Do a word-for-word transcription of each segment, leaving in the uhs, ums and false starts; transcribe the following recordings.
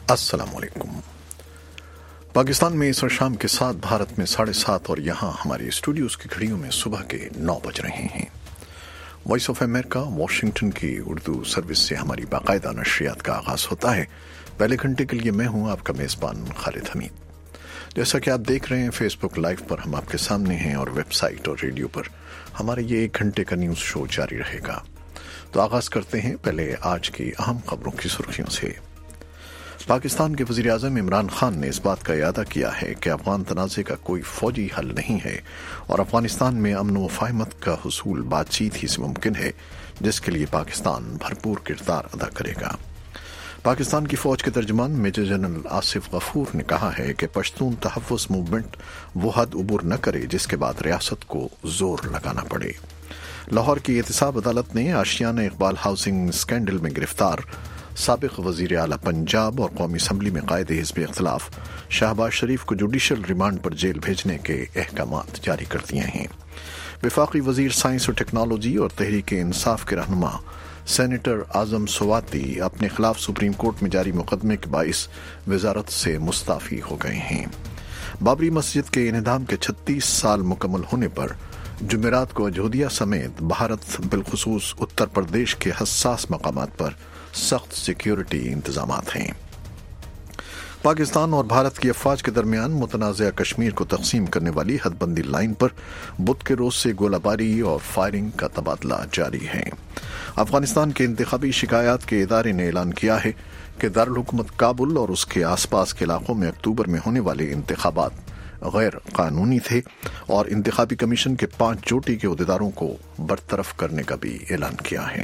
السلام علیکم۔ پاکستان میں اس شام کے ساتھ، بھارت میں ساڑھے سات اور یہاں ہماری اسٹوڈیوز کی گھڑیوں میں صبح کے نو بج رہے ہیں۔ وائس آف امریکہ واشنگٹن کی اردو سروس سے ہماری باقاعدہ نشریات کا آغاز ہوتا ہے۔ پہلے گھنٹے کے لیے میں ہوں آپ کا میزبان خالد حمید۔ جیسا کہ آپ دیکھ رہے ہیں فیس بک لائیو پر ہم آپ کے سامنے ہیں، اور ویب سائٹ اور ریڈیو پر ہمارے یہ ایک گھنٹے کا نیوز شو جاری رہے گا۔ تو آغاز کرتے ہیں پہلے آج کی اہم خبروں کی سرخیوں سے۔ پاکستان کے وزیر اعظم عمران خان نے اس بات کا اعادہ کیا ہے کہ افغان تنازع کا کوئی فوجی حل نہیں ہے، اور افغانستان میں امن و مفاہمت کا حصول بات چیت ہی سے ممکن ہے، جس کے لیے پاکستان بھرپور کردار ادا کرے گا۔ پاکستان کی فوج کے ترجمان میجر جنرل آصف غفور نے کہا ہے کہ پشتون تحفظ موومنٹ وہ حد عبور نہ کرے جس کے بعد ریاست کو زور لگانا پڑے۔ لاہور کی احتساب عدالت نے آشیانہ اقبال ہاؤسنگ اسکینڈل میں گرفتار سابق وزیر اعلیٰ پنجاب اور قومی اسمبلی میں قائد حزب اختلاف شہباز شریف کو جوڈیشل ریمانڈ پر جیل بھیجنے کے احکامات جاری کر دیے ہیں۔ وفاقی وزیر سائنس و ٹیکنالوجی اور تحریک انصاف کے رہنما سینیٹر اعظم سواتی اپنے خلاف سپریم کورٹ میں جاری مقدمے کے باعث وزارت سے مستعفی ہو گئے ہیں۔ بابری مسجد کے انہدام کے چھتیس سال مکمل ہونے پر جمعرات کو اجودھیا سمیت بھارت بالخصوص اتر پردیش کے حساس مقامات پر سخت سیکیورٹی انتظامات ہیں۔ پاکستان اور بھارت کی افواج کے درمیان متنازعہ کشمیر کو تقسیم کرنے والی حد بندی لائن پر بدھ کے روز سے گولہ باری اور فائرنگ کا تبادلہ جاری ہے۔ افغانستان کے انتخابی شکایات کے ادارے نے اعلان کیا ہے کہ دارالحکومت کابل اور اس کے آس پاس کے علاقوں میں اکتوبر میں ہونے والے انتخابات غیر قانونی تھے، اور انتخابی کمیشن کے پانچ چوٹی کے عہدیداروں کو برطرف کرنے کا بھی اعلان کیا ہے۔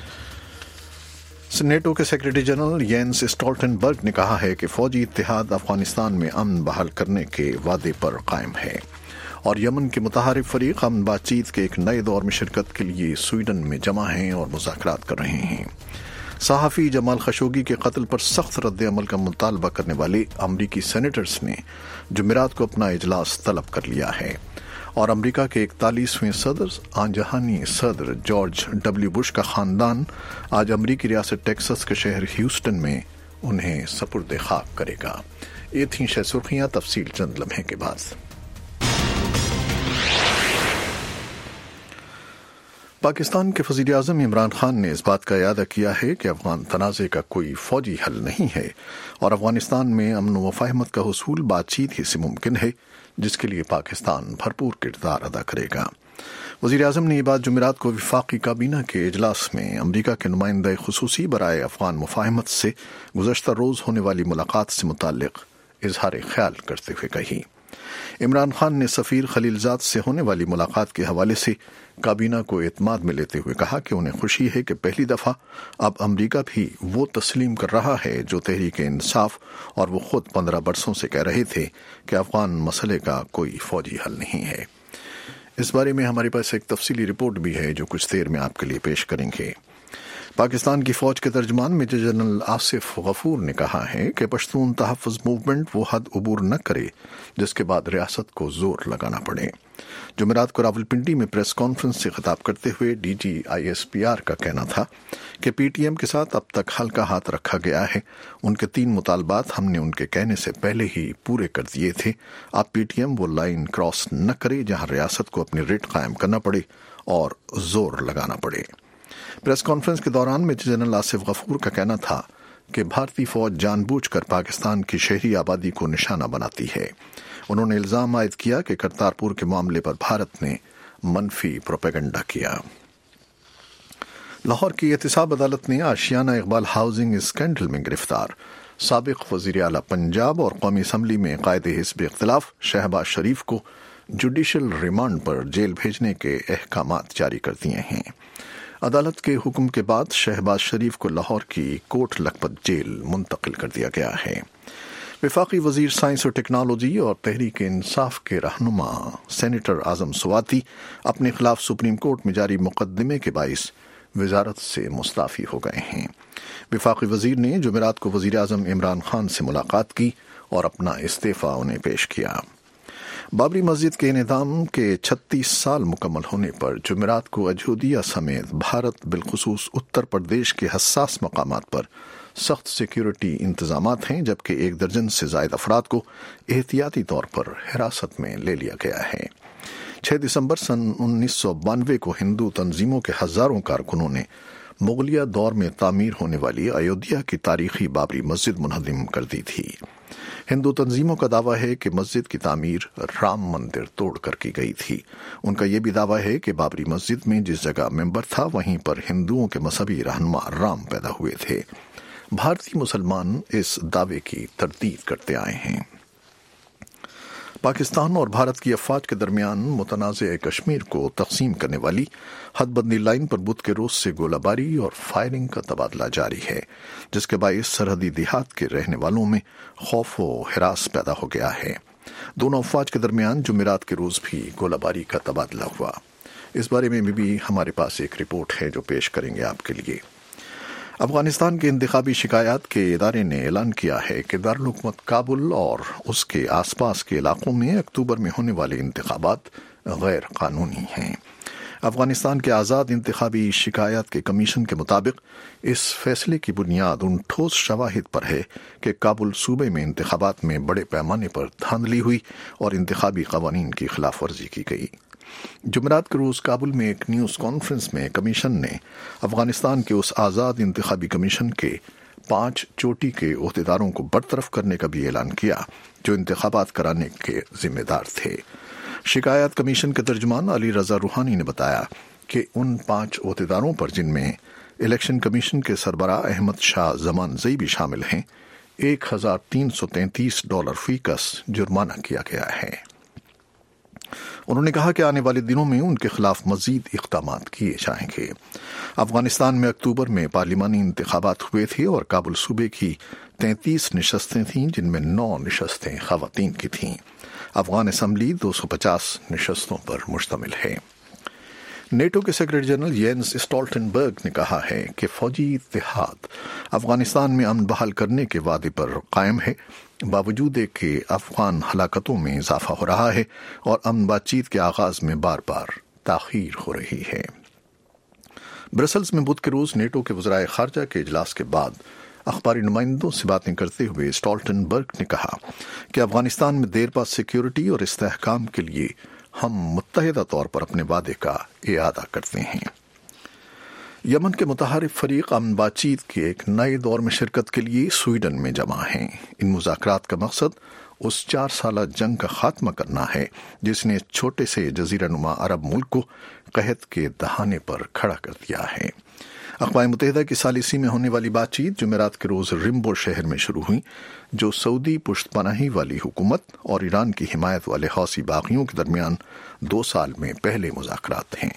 نیٹو کے سیکرٹری جنرل یینس اسٹولٹنبرگ نے کہا ہے کہ فوجی اتحاد افغانستان میں امن بحال کرنے کے وعدے پر قائم ہے، اور یمن کے متحارب فریق امن بات چیت کے ایک نئے دور میں شرکت کے لیے سویڈن میں جمع ہیں اور مذاکرات کر رہے ہیں۔ صحافی جمال خشوگی کے قتل پر سخت رد عمل کا مطالبہ کرنے والے امریکی سینیٹرز نے جمعرات کو اپنا اجلاس طلب کر لیا ہے، اور امریکہ کے اکتالیسویں صدر آن جہانی صدر جارج ڈبلیو بش کا خاندان آج امریکی ریاست ٹیکساس کے شہر ہیوسٹن میں انہیں سپرد خاک کرے گا۔ یہ تھیں شہ سرخیاں، تفصیل چند لمحے کے بعد۔ پاکستان کے وزیر اعظم عمران خان نے اس بات کا اعادہ کیا ہے کہ افغان تنازع کا کوئی فوجی حل نہیں ہے، اور افغانستان میں امن و مفاہمت کا حصول بات چیت ہی سے ممکن ہے، جس کے لیے پاکستان بھرپور کردار ادا کرے گا۔ وزیر اعظم نے یہ بات جمعرات کو وفاقی کابینہ کے اجلاس میں امریکہ کے نمائندہ خصوصی برائے افغان مفاہمت سے گزشتہ روز ہونے والی ملاقات سے متعلق اظہار خیال کرتے ہوئے کہی۔ عمران خان نے سفیر خلیلزاد سے ہونے والی ملاقات کے حوالے سے کابینہ کو اعتماد میں لیتے ہوئے کہا کہ انہیں خوشی ہے کہ پہلی دفعہ اب امریکہ بھی وہ تسلیم کر رہا ہے جو تحریک انصاف اور وہ خود پندرہ برسوں سے کہہ رہے تھے کہ افغان مسئلے کا کوئی فوجی حل نہیں ہے۔ اس بارے میں ہمارے پاس ایک تفصیلی رپورٹ بھی ہے جو کچھ دیر میں آپ کے لیے پیش کریں گے۔ پاکستان کی فوج کے ترجمان میجر جنرل آصف غفور نے کہا ہے کہ پشتون تحفظ موومنٹ وہ حد عبور نہ کرے جس کے بعد ریاست کو زور لگانا پڑے۔ جمعرات کو راولپنڈی میں پریس کانفرنس سے خطاب کرتے ہوئے D G I S P R کا کہنا تھا کہ پی ٹی ایم کے ساتھ اب تک ہلکا ہاتھ رکھا گیا ہے۔ ان کے تین مطالبات ہم نے ان کے کہنے سے پہلے ہی پورے کر دیے تھے۔ اب پی ٹی ایم وہ لائن کراس نہ کرے جہاں ریاست کو اپنی ریٹ قائم کرنا پڑے اور زور لگانا پڑے۔ پریس کانفرنس کے دوران میجر جنرل آصف غفور کا کہنا تھا کہ بھارتی فوج جان بوجھ کر پاکستان کی شہری آبادی کو نشانہ بناتی ہے۔ انہوں نے الزام عائد کیا کہ کرتارپور کے معاملے پر بھارت نے منفی پروپیگنڈا کیا۔ لاہور کی احتساب عدالت نے آشیانہ اقبال ہاؤسنگ اسکینڈل میں گرفتار سابق وزیر اعلیٰ پنجاب اور قومی اسمبلی میں قائد حزب اختلاف شہباز شریف کو جوڈیشل ریمانڈ پر جیل بھیجنے کے احکامات جاری کر دیے ہیں۔ عدالت کے حکم کے بعد شہباز شریف کو لاہور کی کوٹ لکھپت جیل منتقل کر دیا گیا ہے۔ وفاقی وزیر سائنس و ٹیکنالوجی اور تحریک انصاف کے رہنما سینیٹر اعظم سواتی اپنے خلاف سپریم کورٹ میں جاری مقدمے کے باعث وزارت سے مستعفی ہو گئے ہیں۔ وفاقی وزیر نے جمعرات کو وزیر اعظم عمران خان سے ملاقات کی اور اپنا استعفیٰ انہیں پیش کیا۔ बाबरी मस्जिद के इनेदाम के छत्तीस साल मुकम्मल होने पर जुमेरात को अयोध्या समेत भारत बिलखुसूस उत्तर प्रदेश के हसास मकामात पर सख्त सिक्योरिटी इंतजामात हैं, जबकि एक दर्जन से जायद अफराद को एहतियाती तौर पर हिरासत में ले लिया गया है। छह दिसंबर सन उन्नीस सौ बानवे को हिंदू तंजीमों के हजारों कारकुनों ने मुगलिया दौर में तामीर होने वाली अयोध्या की तारीखी बाबरी मस्जिद मुनहदिम कर दी थी। हिंदू तंजीमों का दावा है कि मस्जिद की तामीर राम मंदिर तोड़कर की गई थी। उनका यह भी दावा है कि बाबरी मस्जिद में जिस जगह मेंबर था वहीं पर हिंदुओं के मजहबी रहनुमा राम पैदा हुए थे। भारतीय मुसलमान इस दावे की तरदीद करते आए हैं। पाकिस्तान और भारत की अफवाज के दरमियान मुतनाज़ कश्मीर को तकसीम करने वाली हदबंदी लाइन पर बुध के रोज से गोलाबारी और फायरिंग का तबादला जारी है, जिसके बायस सरहदी देहात के रहने वालों में खौफ व हिरास पैदा हो गया है। दोनों अफवाज के दरमियान जुमेरात के रोज भी गोलाबारी का तबादला हुआ। इस बारे में भी हमारे पास एक रिपोर्ट है जो पेश करेंगे आपके लिए। अफगानिस्तान के इंतखाबी शिकायत के इदारे ने ऐलान किया है कि दारुल हुकूमत काबुल और उसके आसपास के इलाकों में अक्टूबर में होने वाले इंतखाबात गैर कानूनी हैं। अफगानिस्तान के आज़ाद इंतखाबी शिकायत के कमीशन के मुताबिक इस फैसले की बुनियाद उन ठोस शवाहिद पर है कि काबुल सूबे में इंतखाबात में बड़े पैमाने पर धांधली हुई और इंतखाबी कवानीन की खिलाफ वर्जी की गई। जुमेरात के रोज काबुल में एक न्यूज कॉन्फ्रेंस में कमीशन ने अफगानिस्तान के उस आज़ाद इंतखाबी कमीशन के पांच चोटी के ओहदेदारों को बरतरफ करने का भी ऐलान किया जो इंतखाबात कराने के जिम्मेदार थे। शिकायत कमीशन के तर्जुमान अली रजा रूहानी ने बताया कि उन पांच ओहदेदारों पर, जिनमें इलेक्शन कमीशन के सरबराह अहमद शाह जमानज़ई भी शामिल हैं, एक हजार तीन सौ तैंतीस डॉलर फीकस जुर्माना किया गया है। उन्होंने कहा कि आने वाले दिनों में उनके खिलाफ मजीद इक़दामात किए जाएंगे। अफगानिस्तान में अक्टूबर में पार्लिमानी इंतखाबात हुए थे और काबुल सूबे की तैंतीस नशस्तें थीं, जिनमें नौ नशस्तें ख़वातीन की थीं। अफगान असम्बली दो सौ पचास नशस्तों पर मुश्तमिल है। नेटो के सेक्रेटरी जनरल येंस स्टोल्टनबर्ग ने कहा है कि फौजी इत्तेहाद अफगानिस्तान में अमन बहाल करने के वादे पर कायम है, बावजूद कि अफगान हलाकतों में इजाफा हो रहा है और अमन बातचीत के आगाज में बार बार ताखीर हो रही है। ब्रसल्स में बुध के रोज नेटो के वज़राए खारजा के इजलास के बाद अखबारी नुमाइंदों से बातें करते हुए स्टोल्टनबर्ग ने कहा कि अफगानिस्तान में देर बाद सिक्योरिटी और इस्तेहकाम के लिए हम मुत्तहिदा तौर पर अपने वादे का इरादा करते हैं। यमन के मुतहारिफ फरीक अमन बातचीत के एक नए दौर में शिरकत के लिए स्वीडन में जमा हैं। इन मुज़ाकरात का मकसद उस चार साल जंग का खात्मा करना है जिसने छोटे से जजीरा नुमा अरब मुल्क को कहत के दहाने पर खड़ा कर दिया है। अक़वाम मुत्तहिदा की सालिसी में होने वाली बातचीत जुमेरात के रोज रिम्बो शहर में शुरू हुई, जो सऊदी पुश्तपनाही वाली हुकूमत और ईरान की हिमायत वाले हौसी बागियों के दरमियान दो साल में पहले मुज़ाकरात हैं।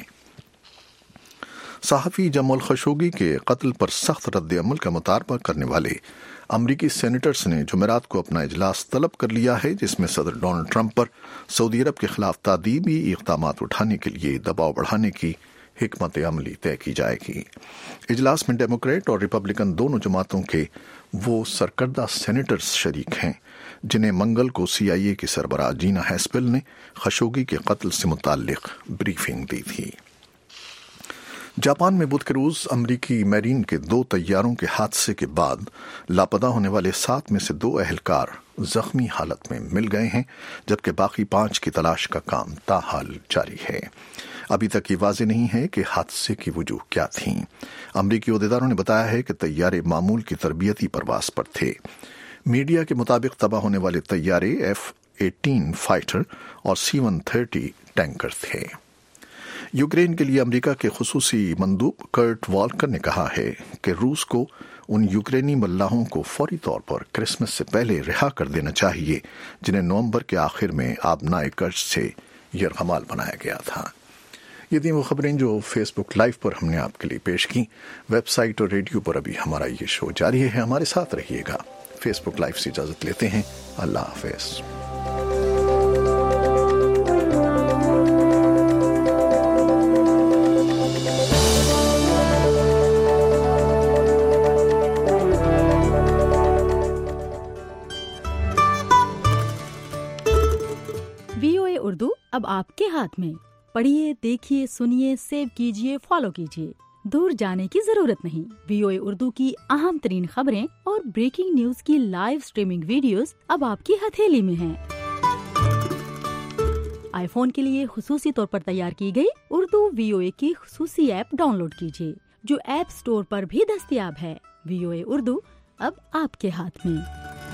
सहाफ़ी जमाल खशोगी के कत्ल पर सख्त रद्द अमल का मुतालबा करने वाले अमरीकी सेनेटर्स ने जुमेरात को अपना इजलास तलब कर लिया है, जिसमें सदर डोनाल्ड ट्रंप पर सऊदी अरब के खिलाफ तादीबी इक़दामात उठाने के लिए दबाव बढ़ाने की हिकमत अमली तय की जाएगी। इजलास में डेमोक्रेट और रिपब्लिकन दोनों जमातों के वो सरकर्दा सेनेटर्स शरीक हैं जिन्हें मंगल को सी आई ए की सरबराह जीना हैस्पेल ने खशोगी के कत्ल से मुताल्लिक ब्रीफिंग दी थी। जापान में बुध के रोज अमरीकी मैरीन के दो तैयारों के हादसे के बाद लापता होने वाले सात में से दो अहलकार जख्मी हालत में मिल गए हैं, जबकि बाकी पांच की तलाश का काम ताहाल जारी है। अभी तक ये वाज़ेह नहीं है कि हादसे की वजूह क्या थी। अमरीकी ओहदेदारों ने बताया है कि तैयारे मामूल की तरबियती परवास पर थे। मीडिया के मुताबिक तबाह होने वाले तैयारे एफ एटीन फाइटर और सी वन थर्टी टैंकर थे। यूक्रेन के लिए अमेरिका के खुसूसी मंदूब कर्ट वॉल्कर ने कहा है कि रूस को उन यूक्रेनी मल्लाहों को फौरी तौर पर क्रिसमस से पहले रिहा कर देना चाहिए जिन्हें नवंबर के आखिर में आबनाए कर्ज से यरगमाल बनाया गया था। ये थी वो खबरें जो फेसबुक लाइव पर हमने आपके लिए पेश की। वेबसाइट और रेडियो पर अभी हमारा ये शो जारी है, हमारे साथ रहिएगा। फेसबुक लाइव से इजाजत लेते हैं। अल्लाह हाफिज। اب آپ کے ہاتھ میں۔ پڑھیے، دیکھیے، سنیے، سیو کیجیے، فالو کیجیے۔ دور جانے کی ضرورت نہیں۔ وی او اے اردو کی اہم ترین خبریں اور بریکنگ نیوز کی لائیو سٹریمنگ ویڈیوز اب آپ کی ہتھیلی میں ہیں۔ آئی فون کے لیے خصوصی طور پر تیار کی گئی اردو وی او اے کی خصوصی ایپ ڈاؤن لوڈ کیجیے، جو ایپ سٹور پر بھی دستیاب ہے۔ وی او اے اردو اب آپ کے ہاتھ میں۔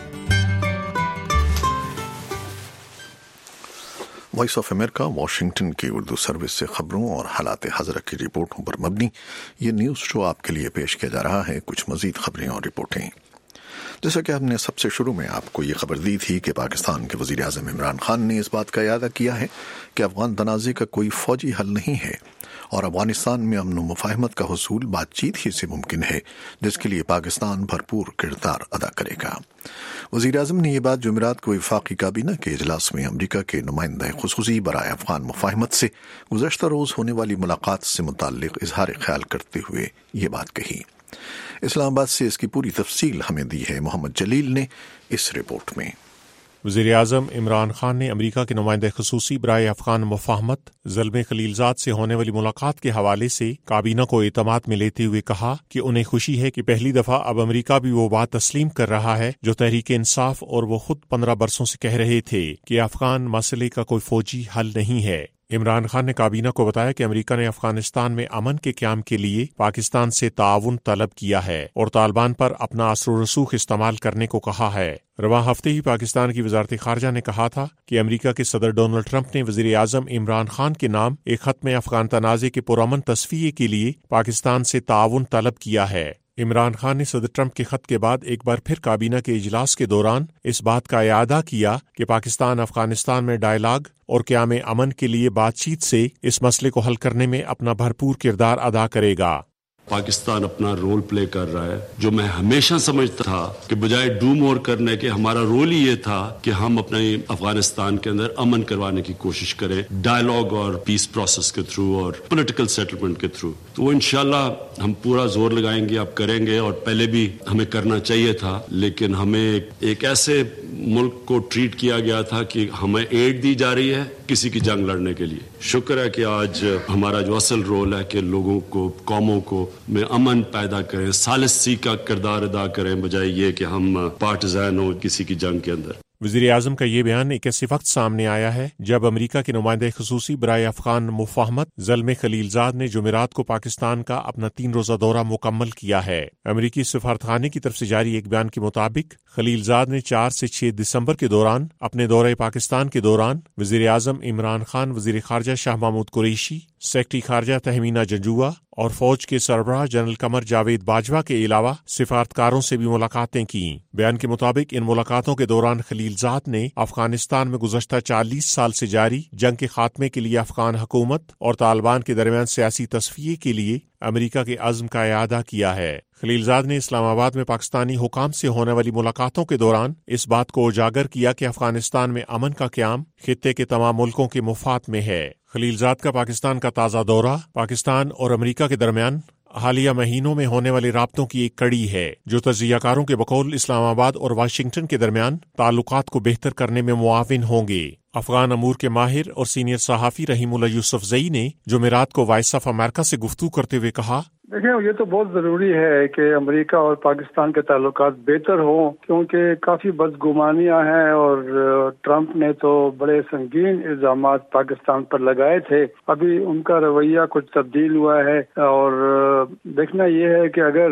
وائس آف امریکہ واشنگٹن کی اردو سروس سے خبروں اور حالات حاضرہ کی رپورٹوں پر مبنی یہ نیوز شو آپ کے لیے پیش کیا جا رہا ہے۔ کچھ مزید خبریں اور رپورٹیں، جیسا کہ ہم نے سب سے شروع میں آپ کو یہ خبر دی تھی کہ پاکستان کے وزیر اعظم عمران خان نے اس بات کا اعادہ کیا ہے کہ افغان تنازع کا کوئی فوجی حل نہیں ہے اور افغانستان میں امن و مفاہمت کا حصول بات چیت ہی سے ممکن ہے، جس کے لیے پاکستان بھرپور کردار ادا کرے گا۔ وزیر اعظم نے یہ بات جمعرات کو وفاقی کابینہ کے اجلاس میں امریکہ کے نمائندہ خصوصی برائے افغان مفاہمت سے گزشتہ روز ہونے والی ملاقات سے متعلق اظہار خیال کرتے ہوئے یہ بات کہی۔ اسلام آباد سے اس کی پوری تفصیل ہمیں دی ہے محمد جلیل نے اس رپورٹ میں۔ وزیر اعظم عمران خان نے امریکہ کے نمائندہ خصوصی برائے افغان مفاہمت زلمے خلیلزاد سے ہونے والی ملاقات کے حوالے سے کابینہ کو اعتماد میں لیتے ہوئے کہا کہ انہیں خوشی ہے کہ پہلی دفعہ اب امریکہ بھی وہ بات تسلیم کر رہا ہے جو تحریک انصاف اور وہ خود پندرہ برسوں سے کہہ رہے تھے کہ افغان مسئلے کا کوئی فوجی حل نہیں ہے۔ عمران خان نے کابینہ کو بتایا کہ امریکہ نے افغانستان میں امن کے قیام کے لیے پاکستان سے تعاون طلب کیا ہے اور طالبان پر اپنا اثر و رسوخ استعمال کرنے کو کہا ہے۔ رواں ہفتے ہی پاکستان کی وزارت خارجہ نے کہا تھا کہ امریکہ کے صدر ڈونلڈ ٹرمپ نے وزیر اعظم عمران خان کے نام ایک خط میں افغان تنازع کے پرامن تصفیے کے لیے پاکستان سے تعاون طلب کیا ہے۔ عمران خان نے صدر ٹرمپ کے خط کے بعد ایک بار پھر کابینہ کے اجلاس کے دوران اس بات کا اعادہ کیا کہ پاکستان افغانستان میں ڈائیلاگ اور قیام امن کے لیے بات چیت سے اس مسئلے کو حل کرنے میں اپنا بھرپور کردار ادا کرے گا۔ پاکستان اپنا رول پلے کر رہا ہے، جو میں ہمیشہ سمجھتا تھا کہ بجائے ڈو مور کرنے کے ہمارا رول ہی یہ تھا کہ ہم اپنے افغانستان کے اندر امن کروانے کی کوشش کریں، ڈائیلاگ اور پیس پروسیس کے تھرو اور پولیٹیکل سیٹلمنٹ کے تھرو۔ تو وہ انشاءاللہ ہم پورا زور لگائیں گے، اب کریں گے، اور پہلے بھی ہمیں کرنا چاہیے تھا، لیکن ہمیں ایک ایسے ملک کو ٹریٹ کیا گیا تھا کہ ہمیں ایڈ دی جا رہی ہے کسی کی جنگ لڑنے کے لیے۔ شکر ہے کہ آج ہمارا جو اصل رول ہے کہ لوگوں کو، قوموں کو میں امن پیدا کریں، ثالثی کا کردار ادا کریں، بجائے یہ کہ ہم پارٹیزان ہوں کسی کی جنگ کے اندر۔ وزیر اعظم کا یہ بیان ایک ایسے وقت سامنے آیا ہے جب امریکہ کے نمائندہ خصوصی برائے افغان مفاہمت زلمے خلیلزاد نے جمعرات کو پاکستان کا اپنا تین روزہ دورہ مکمل کیا ہے۔ امریکی سفارتخانے کی طرف سے جاری ایک بیان کے مطابق خلیلزاد نے چار سے چھ دسمبر کے دوران اپنے دورہ پاکستان کے دوران وزیر اعظم عمران خان، وزیر خارجہ شاہ محمود قریشی، سیکرٹری خارجہ تہمینہ جنجوعہ اور فوج کے سربراہ جنرل قمر جاوید باجوہ کے علاوہ سفارتکاروں سے بھی ملاقاتیں کیں۔ بیان کے مطابق ان ملاقاتوں کے دوران خلیلزاد نے افغانستان میں گزشتہ چالیس سال سے جاری جنگ کے خاتمے کے لیے افغان حکومت اور طالبان کے درمیان سیاسی تصفیے کے لیے امریکہ کے عزم کا اعادہ کیا ہے۔ خلیلزاد نے اسلام آباد میں پاکستانی حکام سے ہونے والی ملاقاتوں کے دوران اس بات کو اجاگر کیا کہ افغانستان میں امن کا قیام خطے کے تمام ملکوں کے مفاد میں ہے۔ خلیلزاد کا پاکستان کا تازہ دورہ پاکستان اور امریکہ کے درمیان حالیہ مہینوں میں ہونے والے رابطوں کی ایک کڑی ہے، جو تجزیہ کاروں کے بقول اسلام آباد اور واشنگٹن کے درمیان تعلقات کو بہتر کرنے میں معاون ہوں گے۔ افغان امور کے ماہر اور سینئر صحافی رحیم اللہ یوسف زئی نے جمعرات کو وائس آف امریکہ سے گفتگو کرتے ہوئے کہا، دیکھیں یہ تو بہت ضروری ہے کہ امریکہ اور پاکستان کے تعلقات بہتر ہوں، کیونکہ کافی بدگمانیاں ہیں اور ٹرمپ نے تو بڑے سنگین الزامات پاکستان پر لگائے تھے۔ ابھی ان کا رویہ کچھ تبدیل ہوا ہے اور دیکھنا یہ ہے کہ اگر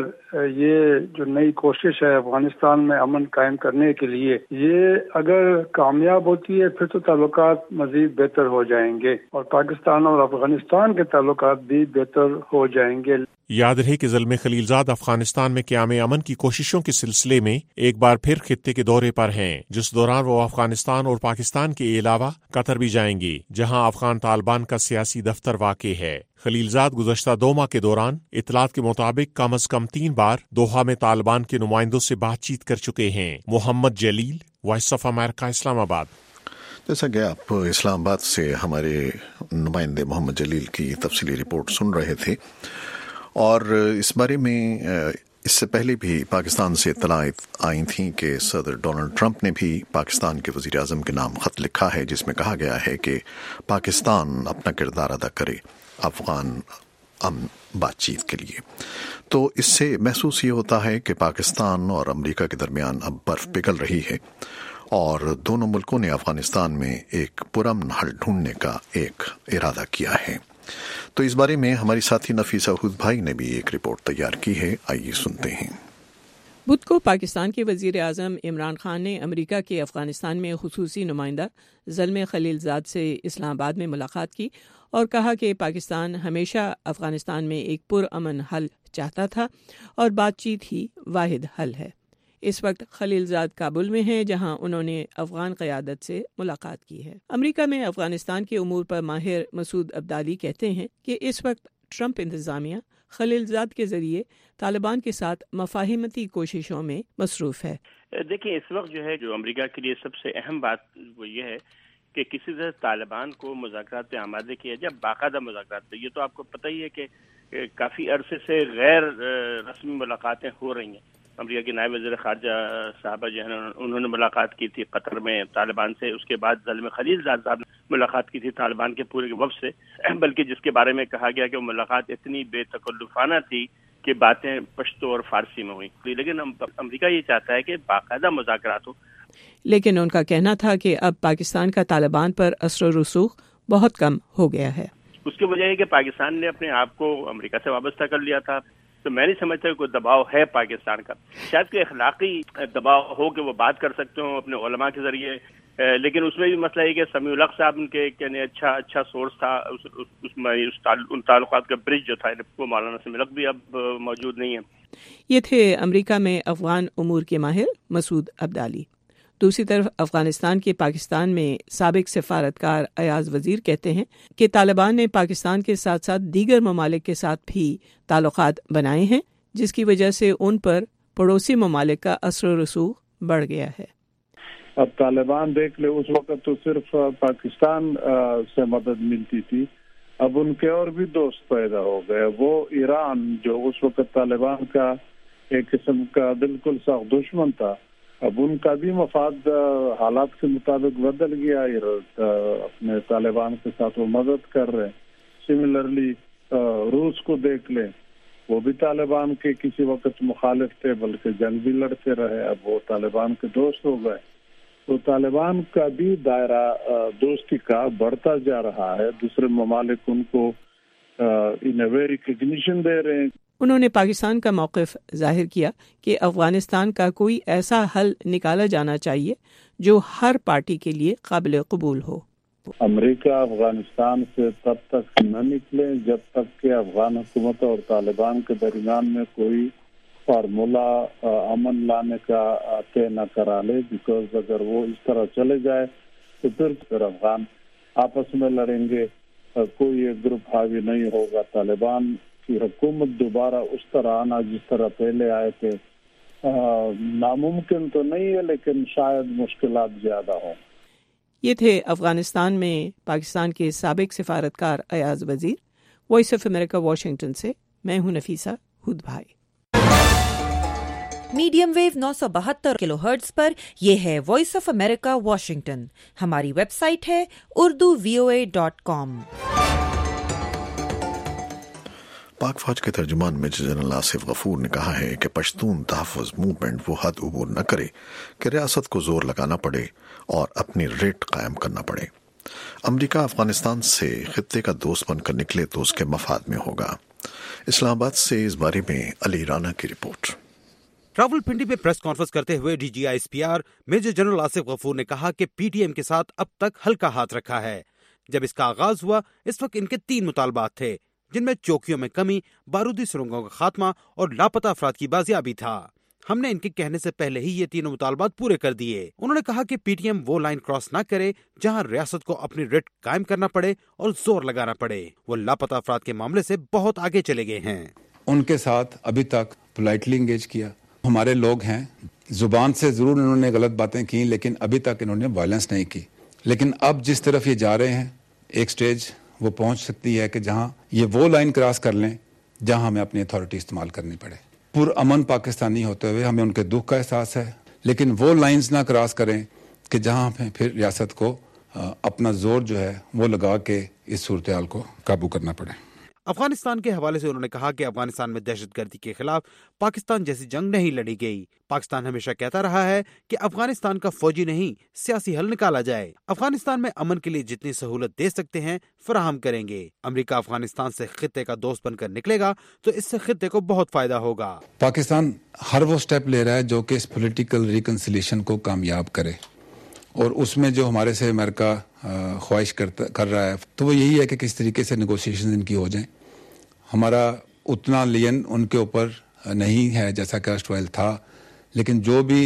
یہ جو نئی کوشش ہے افغانستان میں امن قائم کرنے کے لیے، یہ اگر کامیاب ہوتی ہے پھر تو تعلقات مزید بہتر ہو جائیں گے اور پاکستان اور افغانستان کے تعلقات بھی بہتر ہو جائیں گے۔ یاد رہے کہ زلمے خلیلزاد افغانستان میں قیام امن کی کوششوں کے سلسلے میں ایک بار پھر خطے کے دورے پر ہیں، جس دوران وہ افغانستان اور پاکستان کے علاوہ قطر بھی جائیں گے، جہاں افغان طالبان کا سیاسی دفتر واقع ہے۔ خلیلزاد گزشتہ دو ماہ کے دوران اطلاعات کے مطابق کم از کم تین بار دوحہ میں طالبان کے نمائندوں سے بات چیت کر چکے ہیں۔ محمد جلیل، وائس آف امریکہ، اسلام آباد۔ جیسا کہ آپ اسلام آباد سے ہمارے نمائندے محمد جلیل کی تفصیلی رپورٹ سن رہے تھے، اور اس بارے میں اس سے پہلے بھی پاکستان سے اطلاعات آئی تھیں کہ صدر ڈونلڈ ٹرمپ نے بھی پاکستان کے وزیر اعظم کے نام خط لکھا ہے جس میں کہا گیا ہے کہ پاکستان اپنا کردار ادا کرے افغان امن بات چیت کے لیے۔ تو اس سے محسوس یہ ہوتا ہے کہ پاکستان اور امریکہ کے درمیان اب برف پگھل رہی ہے اور دونوں ملکوں نے افغانستان میں ایک پرامن حل ڈھونڈنے کا ایک ارادہ کیا ہے۔ تو اس بارے میں ہماری ساتھی نفیسہ ہود بھائی نے بھی ایک رپورٹ تیار کی ہے، آئیے سنتے ہیں۔ بدھ کو پاکستان کے وزیر اعظم عمران خان نے امریکہ کے افغانستان میں خصوصی نمائندہ زلمے خلیل زاد سے اسلام آباد میں ملاقات کی اور کہا کہ پاکستان ہمیشہ افغانستان میں ایک پرامن حل چاہتا تھا اور بات چیت ہی واحد حل ہے۔ اس وقت خلیل زاد کابل میں ہیں جہاں انہوں نے افغان قیادت سے ملاقات کی ہے۔ امریکہ میں افغانستان کے امور پر ماہر مسعود عبدالی کہتے ہیں کہ اس وقت ٹرمپ انتظامیہ خلیل زاد کے ذریعے طالبان کے ساتھ مفاہمتی کوششوں میں مصروف ہے۔ دیکھیں اس وقت جو ہے جو امریکہ کے لیے سب سے اہم بات وہ یہ ہے کہ کسی طرح طالبان کو مذاکرات پہ آمادہ کیا جائے، باقاعدہ مذاکرات پہ۔ یہ تو آپ کو پتہ ہی ہے کہ کافی عرصے سے غیر رسمی ملاقاتیں ہو رہی ہیں۔ امریکہ کے نائب وزیر خارجہ صاحبہ جو ہے انہوں نے ملاقات کی تھی قطر میں طالبان سے، اس کے بعد زلمے خلیل زاد صاحب نے ملاقات کی تھی طالبان کے پورے وفد سے، بلکہ جس کے بارے میں کہا گیا کہ وہ ملاقات اتنی بے تکلفانہ تھی کہ باتیں پشتو اور فارسی میں ہوئی، لیکن امریکہ یہ چاہتا ہے کہ باقاعدہ مذاکرات ہو۔ لیکن ان کا کہنا تھا کہ اب پاکستان کا طالبان پر اثر و رسوخ بہت کم ہو گیا ہے۔ اس کی وجہ یہ کہ پاکستان نے اپنے آپ کو امریکہ سے وابستہ کر لیا تھا، تو میں نہیں سمجھتا کہ کوئی دباؤ ہے پاکستان کا۔ شاید کوئی اخلاقی دباؤ ہو کہ وہ بات کر سکتے ہوں اپنے علماء کے ذریعے، لیکن اس میں بھی مسئلہ یہ کہ سمیع الحق صاحب ان کے کہنے اچھا اچھا سورس تھا، اس, اس, اس میں اس ان تعلقات کا برج جو تھا وہ مولانا سمیع الحق بھی اب موجود نہیں ہے۔ یہ تھے امریکہ میں افغان امور کے ماہر مسعود عبدالی۔ دوسری طرف افغانستان کے پاکستان میں سابق سفارتکار ایاز وزیر کہتے ہیں کہ طالبان نے پاکستان کے ساتھ ساتھ دیگر ممالک کے ساتھ بھی تعلقات بنائے ہیں، جس کی وجہ سے ان پر پڑوسی ممالک کا اثر و رسوخ بڑھ گیا ہے۔ اب طالبان دیکھ لے، اس وقت تو صرف پاکستان سے مدد ملتی تھی، اب ان کے اور بھی دوست پیدا ہو گئے۔ وہ ایران جو اس وقت طالبان کا ایک قسم کا بالکل سخت دشمن تھا، اب ان کا بھی مفاد حالات کے مطابق بدل گیا، اپنے طالبان کے ساتھ وہ مدد کر رہے ہیں۔ سملرلی روس کو دیکھ لیں، وہ بھی طالبان کے کسی وقت مخالف تھے بلکہ جنگ بھی لڑتے رہے، اب وہ طالبان کے دوست ہو گئے۔ تو طالبان کا بھی دائرہ دوستی کا بڑھتا جا رہا ہے، دوسرے ممالک ان کو ان اے وے ریکگنیشن دے رہے ہیں۔ انہوں نے پاکستان کا موقف ظاہر کیا کہ افغانستان کا کوئی ایسا حل نکالا جانا چاہیے جو ہر پارٹی کے لیے قابل قبول ہو۔ امریکہ افغانستان سے تب تک نہ نکلے جب تک کہ افغان حکومت اور طالبان کے درمیان میں کوئی فارمولا امن لانے کا طے نہ کرا لے، بیکاز اگر وہ اس طرح چلے جائے تو پھر پھر افغان آپس میں لڑیں گے، کوئی ایک گروپ حاوی نہیں ہوگا۔ طالبان کی حکومت دوبارہ اس طرح آنا جس طرح پہلے آئے تھے ناممکن تو نہیں ہے، لیکن شاید مشکلات زیادہ ہوں۔ یہ تھے افغانستان میں پاکستان کے سابق سفارتکار ایاز وزیر۔ وائس آف امریکہ واشنگٹن سے میں ہوں نفیسہ ہود بھائی۔ میڈیم ویو نو سو بہتر کلو ہرٹز پر یہ ہے وائس آف امریکہ واشنگٹن۔ ہماری ویب سائٹ ہے Urdu V O A dot کام۔ پاک فوج کے ترجمان میجر جنرل آصف غفور نے کہا ہے کہ پشتون تحفظ موومنٹ وہ حد عبور نہ کرے کہ ریاست کو زور لگانا پڑے اور اپنی ریٹ قائم کرنا پڑے۔ امریکہ افغانستان سے خطے کا دوست بن کر نکلے تو اس کے مفاد میں ہوگا۔ اسلام آباد سے اس بارے میں علی رانا کی رپورٹ۔ راولپنڈی میں پریس کانفرنس کرتے ہوئے D G I S P R major general Asif Ghafoor نے کہا کہ پی ٹی ایم کے ساتھ اب تک ہلکا ہاتھ رکھا ہے۔ جب اس کا آغاز ہوا اس وقت ان کے تین مطالبات تھے، جن میں چوکیوں میں کمی، بارودی سرنگوں کا خاتمہ اور لاپتہ افراد کی بازیابی تھا۔ ہم نے ان کے کہنے سے پہلے ہی یہ تینوں مطالبات پورے کر دیے۔ انہوں نے کہا کہ پی ٹی ایم وہ لائن کراس نہ کرے جہاں ریاست کو اپنی ریٹ قائم کرنا پڑے اور زور لگانا پڑے۔ وہ لاپتہ افراد کے معاملے سے بہت آگے چلے گئے ہیں۔ ان کے ساتھ ابھی تک پولائٹلی انگیج کیا۔ ہمارے لوگ ہیں، زبان سے ضرور انہوں نے غلط باتیں کی لیکن ابھی تک انہوں نے وائلنس نہیں کی۔ لیکن اب جس طرف یہ جا رہے ہیں ایک سٹیج وہ پہنچ سکتی ہے کہ جہاں یہ وہ لائن کراس کر لیں جہاں ہمیں اپنی اتھارٹی استعمال کرنی پڑے۔ पुरअमन पाकिस्तानी होते हुए हमें उनके दुख का एहसास है, लेकिन वो लाइंस ना क्रॉस करें कि जहां हमें फिर रियासत को अपना जोर जो है वो लगा के इस सूरत हाल को काबू करना पड़े। अफगानिस्तान के हवाले से उन्होंने कहा कि अफगानिस्तान में दहशतगर्दी के खिलाफ पाकिस्तान जैसी जंग नहीं लड़ी गई। पाकिस्तान हमेशा कहता रहा है कि अफगानिस्तान का फौजी नहीं सियासी हल निकाला जाए। अफगानिस्तान में अमन के लिए जितनी सहूलत दे सकते हैं फराहम करेंगे। अमेरिका अफगानिस्तान से खित्ते का दोस्त बनकर निकलेगा तो इससे खित्ते को बहुत फायदा होगा। पाकिस्तान हर वो स्टेप ले रहा है जो कि इस पॉलिटिकल रिकंसिलिएशन को कामयाब करे, और उसमें जो हमारे से अमेरिका ख्वाहिश करता कर रहा है तो वो यही है कि किस तरीके से नेगोशिएशन इनकी हो जाए। हमारा उतना लियन उनके ऊपर नहीं है जैसा कि ऑयल था, लेकिन जो भी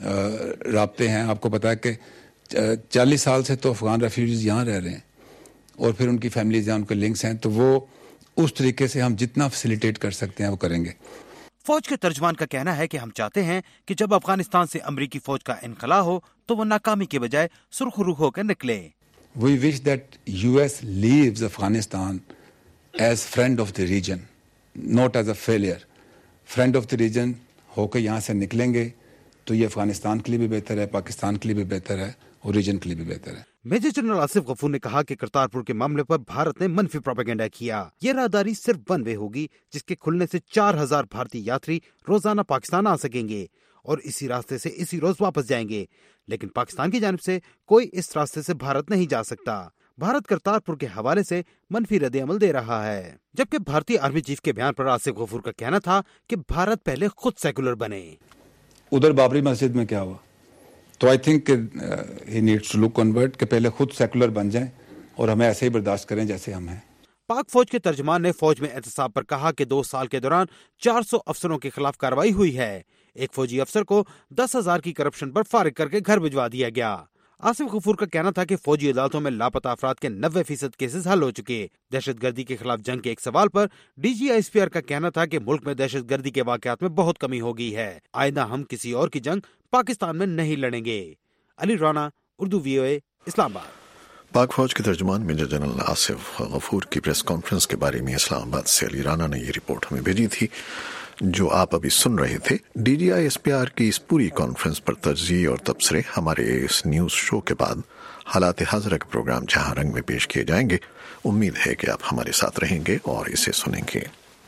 राब्ते हैं, आपको पता है कि चालीस साल से तो अफगान रेफ्यूजीज यहाँ रह रहे हैं और फिर उनकी फैमिलीज यहाँ, उनके लिंक्स हैं, तो वो उस तरीके से हम जितना फैसिलिटेट कर सकते हैं वो करेंगे। फौज के तर्जमान का कहना है कि हम चाहते हैं कि जब अफगानिस्तान से अमरीकी फौज का इनखला हो तो वो नाकामी के बजाय सुरखरू होकर निकले। We wish that U S leaves Afghanistan as friend of the region, not as a failure. Friend of the region होकर यहाँ से निकलेंगे तो ये अफगानिस्तान के लिए भी बेहतर है, पाकिस्तान के लिए भी बेहतर है और रीजन के लिए भी बेहतर है। मेजर जनरल आसिफ गफूर ने कहा कि करतारपुर के मामले पर भारत ने मनफी प्रोपेगेंडा किया। ये राहदारी सिर्फ वन वे होगी जिसके खुलने से चार हजार भारतीय यात्री रोजाना पाकिस्तान आ सकेंगे और इसी रास्ते से इसी रोज वापस जाएंगे, लेकिन पाकिस्तान की जानिब से कोई इस रास्ते से भारत नहीं जा सकता। भारत करतारपुर के हवाले से मनफी रद्द अमल दे रहा है, जबकि भारतीय आर्मी चीफ के बयान पर आसिफ गफूर का कहना था कि भारत पहले खुद सेकुलर बने। उधर बाबरी मस्जिद में क्या हुआ, तो I think he needs to look convert कि पहले खुद सेकुलर बन जाएं और हमें ऐसे ही बर्दाश्त करें जैसे हम हैं। पाक फौज के तर्जमान ने फौज में एहतसाब पर कहा कि दो साल के दौरान चार सौ अफसरों के खिलाफ कार्रवाई हुई है। एक फौजी अफसर को दस हजार की करप्शन पर फारिग करके घर भिजवा दिया गया। आसिफ गफूर का कहना था कि फौजी अदालतों में लापता अफराद के नब्बे फीसद केसेस हल हो चुके। दहशतगर्दी के खिलाफ जंग के एक सवाल पर DG I S P R का कहना था कि मुल्क में दहशतगर्दी के वाकयात में बहुत कमी हो गई है। आइंदा हम किसी और की जंग पाकिस्तान में नहीं लड़ेंगे। अली राना, उर्दू वीओए, इस्लामाबाद। पाक फौज के तर्जुमान मेजर जनरल आसिफ गफूर की प्रेस कॉन्फ्रेंस के बारे में इस्लामाबाद से अली राना ने ये रिपोर्ट हमें भेजी थी जो आप अभी सुन रहे थे। D I S P R की इस पूरी कॉन्फ्रेंस पर तर्जीह और तबसरे हमारे इस न्यूज शो के बाद हालात हाज़िरा के प्रोग्राम जहां रंग में पेश किए जाएंगे। उम्मीद है कि आप हमारे साथ रहेंगे और इसे सुनेंगे।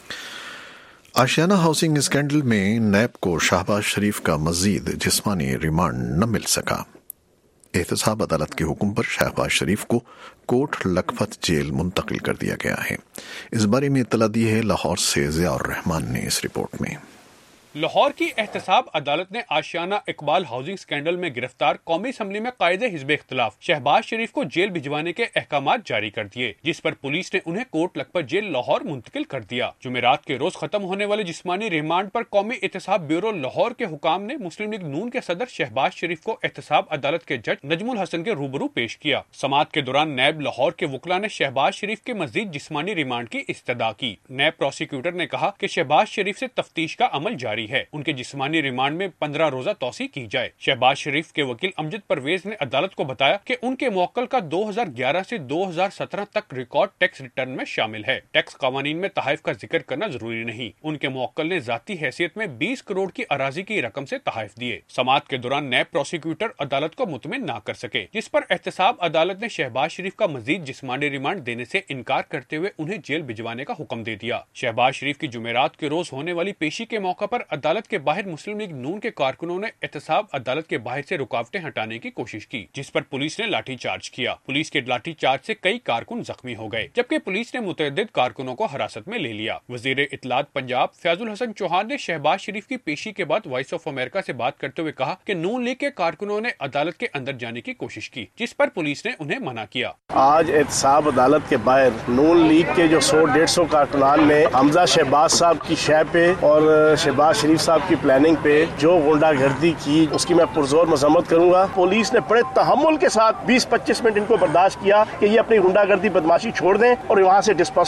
आशियाना हाउसिंग स्कैंडल में नैब को शहबाज शरीफ का मजीद जिस्मानी रिमांड न मिल सका। एहतसाब अदालत के हुक्म पर शहबाज शरीफ को कोट लखपत जेल मुंतकिल कर दिया गया है। इस बारे में इत्तला दी है लाहौर से ज़ियाउर रहमान ने इस रिपोर्ट में। लाहौर की एहतसाब अदालत ने आशियाना इकबाल हाउसिंग स्कैंडल में गिरफ्तार कौमी असम्बली में कायदे हिज़्ब इख्तिलाफ शहबाज शरीफ को जेल भिजवाने के अहकामात जारी कर दिए, जिस पर पुलिस ने उन्हें कोट लखपत जेल लाहौर मुंतकिल कर दिया। जुमेरात के रोज खत्म होने वाले जिस्मानी रिमांड पर कौमी एहतसाब ब्यूरो लाहौर के हुकाम ने मुस्लिम लीग नून के सदर शहबाज शरीफ को एहतसाब अदालत के जज नजमुल हसन के रूबरू पेश किया। समाअत के दौरान नैब लाहौर के वकला ने शहबाज शरीफ के मजीद जिस्मानी रिमांड की इस्तदा की। नैब प्रोसिक्यूटर ने कहा कि शहबाज शरीफ से तफ्तीश का अमल जारी है, उनके जिस्मानी रिमांड में पंद्रह रोजा तौसी की जाए। शहबाज शरीफ के वकील अमजद परवेज ने अदालत को बताया कि उनके मुवक्किल का दो हजार ग्यारह से दो हजार सत्रह तक रिकॉर्ड टैक्स रिटर्न में शामिल है। टैक्स कवानीन में तहफ़ का जिक्र करना जरूरी नहीं। उनके मुवक्किल ने जाती हैसियत में बीस करोड़ की अराजी की रकम से तहफ़ दिए। समाअत के दौरान नैब प्रोसिक्यूटर अदालत को मुतमिन न कर सके, जिस पर एहतसाब अदालत ने शहबाज शरीफ का मजीद जिस्मानी रिमांड देने से इनकार करते हुए उन्हें जेल भिजवाने का हुक्म दे दिया। शहबाज शरीफ की जुमेरात के रोज होने वाली पेशी के मौका पर अदालत के बाहर मुस्लिम लीग नून के कारकुनों ने एहतसाब अदालत के बाहर से रुकावटें हटाने की कोशिश की, जिस पर पुलिस ने लाठी चार्ज किया। पुलिस के लाठी चार्ज से कई कारकुन जख्मी हो गए, जबकि पुलिस ने मुतअद्दिद कारकुनों को हिरासत में ले लिया। वजीर इत्तलात पंजाब फैजुल हसन चौहान ने शहबाज शरीफ की पेशी के बाद वॉइस ऑफ अमेरिका से बात करते हुए कहा कि नून लीग के कारकुनों ने अदालत के अंदर जाने की कोशिश की, जिस पर पुलिस ने उन्हें मना किया। आज एहतसाब अदालत के बाहर नून लीग के जो सौ डेढ़ सौ कारकुनान ने हमजा शहबाज साहब की शय पे और शहबाज शरीफ साहब की प्लानिंग पे जो गुंडागर्दी की, उसकी मैं पुरजोर मजम्मत करूंगा। पुलिस ने बड़े तहम्मुल के साथ बीस पच्चीस मिनट इनको बर्दाश्त किया कि ये अपनी गुंडागर्दी बदमाशी छोड़ दें और वहाँ से डिस्पर्स हो जाएं।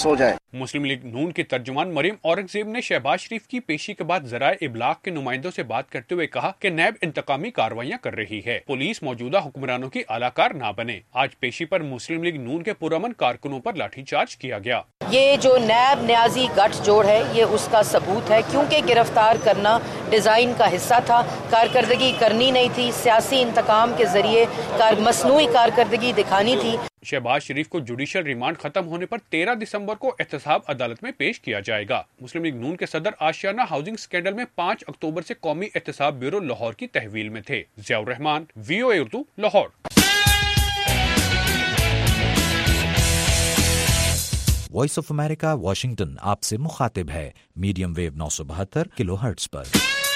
مسلم لیگ نون کے ترجمان مریم اورنگزیب نے شہباز شریف کی پیشی کے بعد ذرائع ابلاغ کے نمائندوں سے بات کرتے ہوئے کہا کہ نیب انتقامی کارروائیاں کر رہی ہے، پولیس موجودہ حکمرانوں کی اعلی کار نہ بنے۔ آج پیشی پر مسلم لیگ نون کے پرامن کارکنوں پر لاٹھی چارج کیا گیا۔ یہ جو نیب نیازی گٹھ جوڑ ہے یہ اس کا ثبوت ہے، کیونکہ گرفتار کرنا ڈیزائن کا حصہ تھا، کارکردگی کرنی نہیں تھی، سیاسی انتقام کے ذریعے کار مصنوعی کارکردگی دکھانی تھی۔ شہباز شریف کو جوڈیشل ریمانڈ ختم ہونے پر تیرہ دسمبر کو احتساب عدالت میں پیش کیا جائے گا۔ مسلم لیگ نون کے صدر آشیانہ ہاؤسنگ اسکینڈل میں پانچ اکتوبر سے قومی احتساب بیورو لاہور کی تحویل میں تھے۔ Zia ur-Rahman, V O A Urdu, Lahore. Voice of America Washington آپ سے مخاطب ہے میڈیم ویو نو سو بہتر کلو ہرٹز پر۔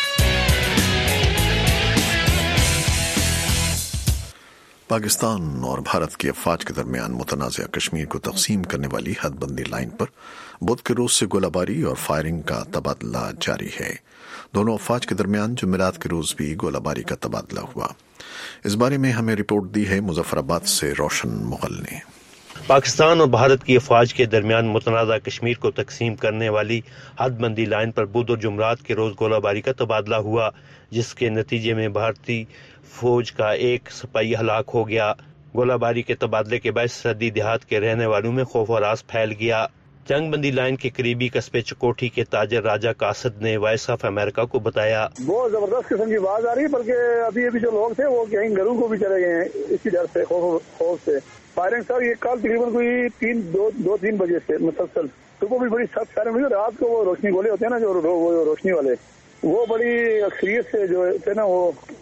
پاکستان اور بھارت کی افواج کے درمیان متنازع کشمیر کو تقسیم کرنے والی حد بندی لائن پر بدھ کے روز سے گولہ باری اور فائرنگ کا تبادلہ جاری ہے۔ دونوں افواج کے درمیان جمعرات کے روز بھی گولہ باری کا تبادلہ ہوا۔ اس بارے میں ہمیں رپورٹ دی ہے مظفر آباد سے روشن مغل نے۔ پاکستان اور بھارت کی افواج کے درمیان متنازع کشمیر کو تقسیم کرنے والی حد بندی لائن پر بدھ اور جمعرات کے روز گولہ باری کا تبادلہ ہوا، جس کے نتیجے میں بھارتی فوج کا ایک سپاہی ہلاک ہو گیا۔ گولہ باری کے تبادلے کے باعث سرحدی دیہات کے رہنے والوں میں خوف و ہراس پھیل گیا۔ جنگ بندی لائن کے قریبی قصبے چکوٹھی کے تاجر راجہ قاصد نے وائس آف امریکہ کو بتایا، بہت زبردست قسم کی آواز آ رہی ہے، بلکہ ابھی ابھی جو لوگ تھے وہ کہیں گھروں کو بھی چلے گئے ہیں اسی ڈر سے، خوف سے۔ فائرنگ سر یہ کل تقریباً کوئی تین دو دو تین بجے سے مسلسل، صبح بھی بڑی سخت فائرنگ ہوئی، رات کو وہ روشنی گولے ہوتے ہیں نا جو وہ روشنی والے، وہ بڑی اکثریت سے جو ہے نا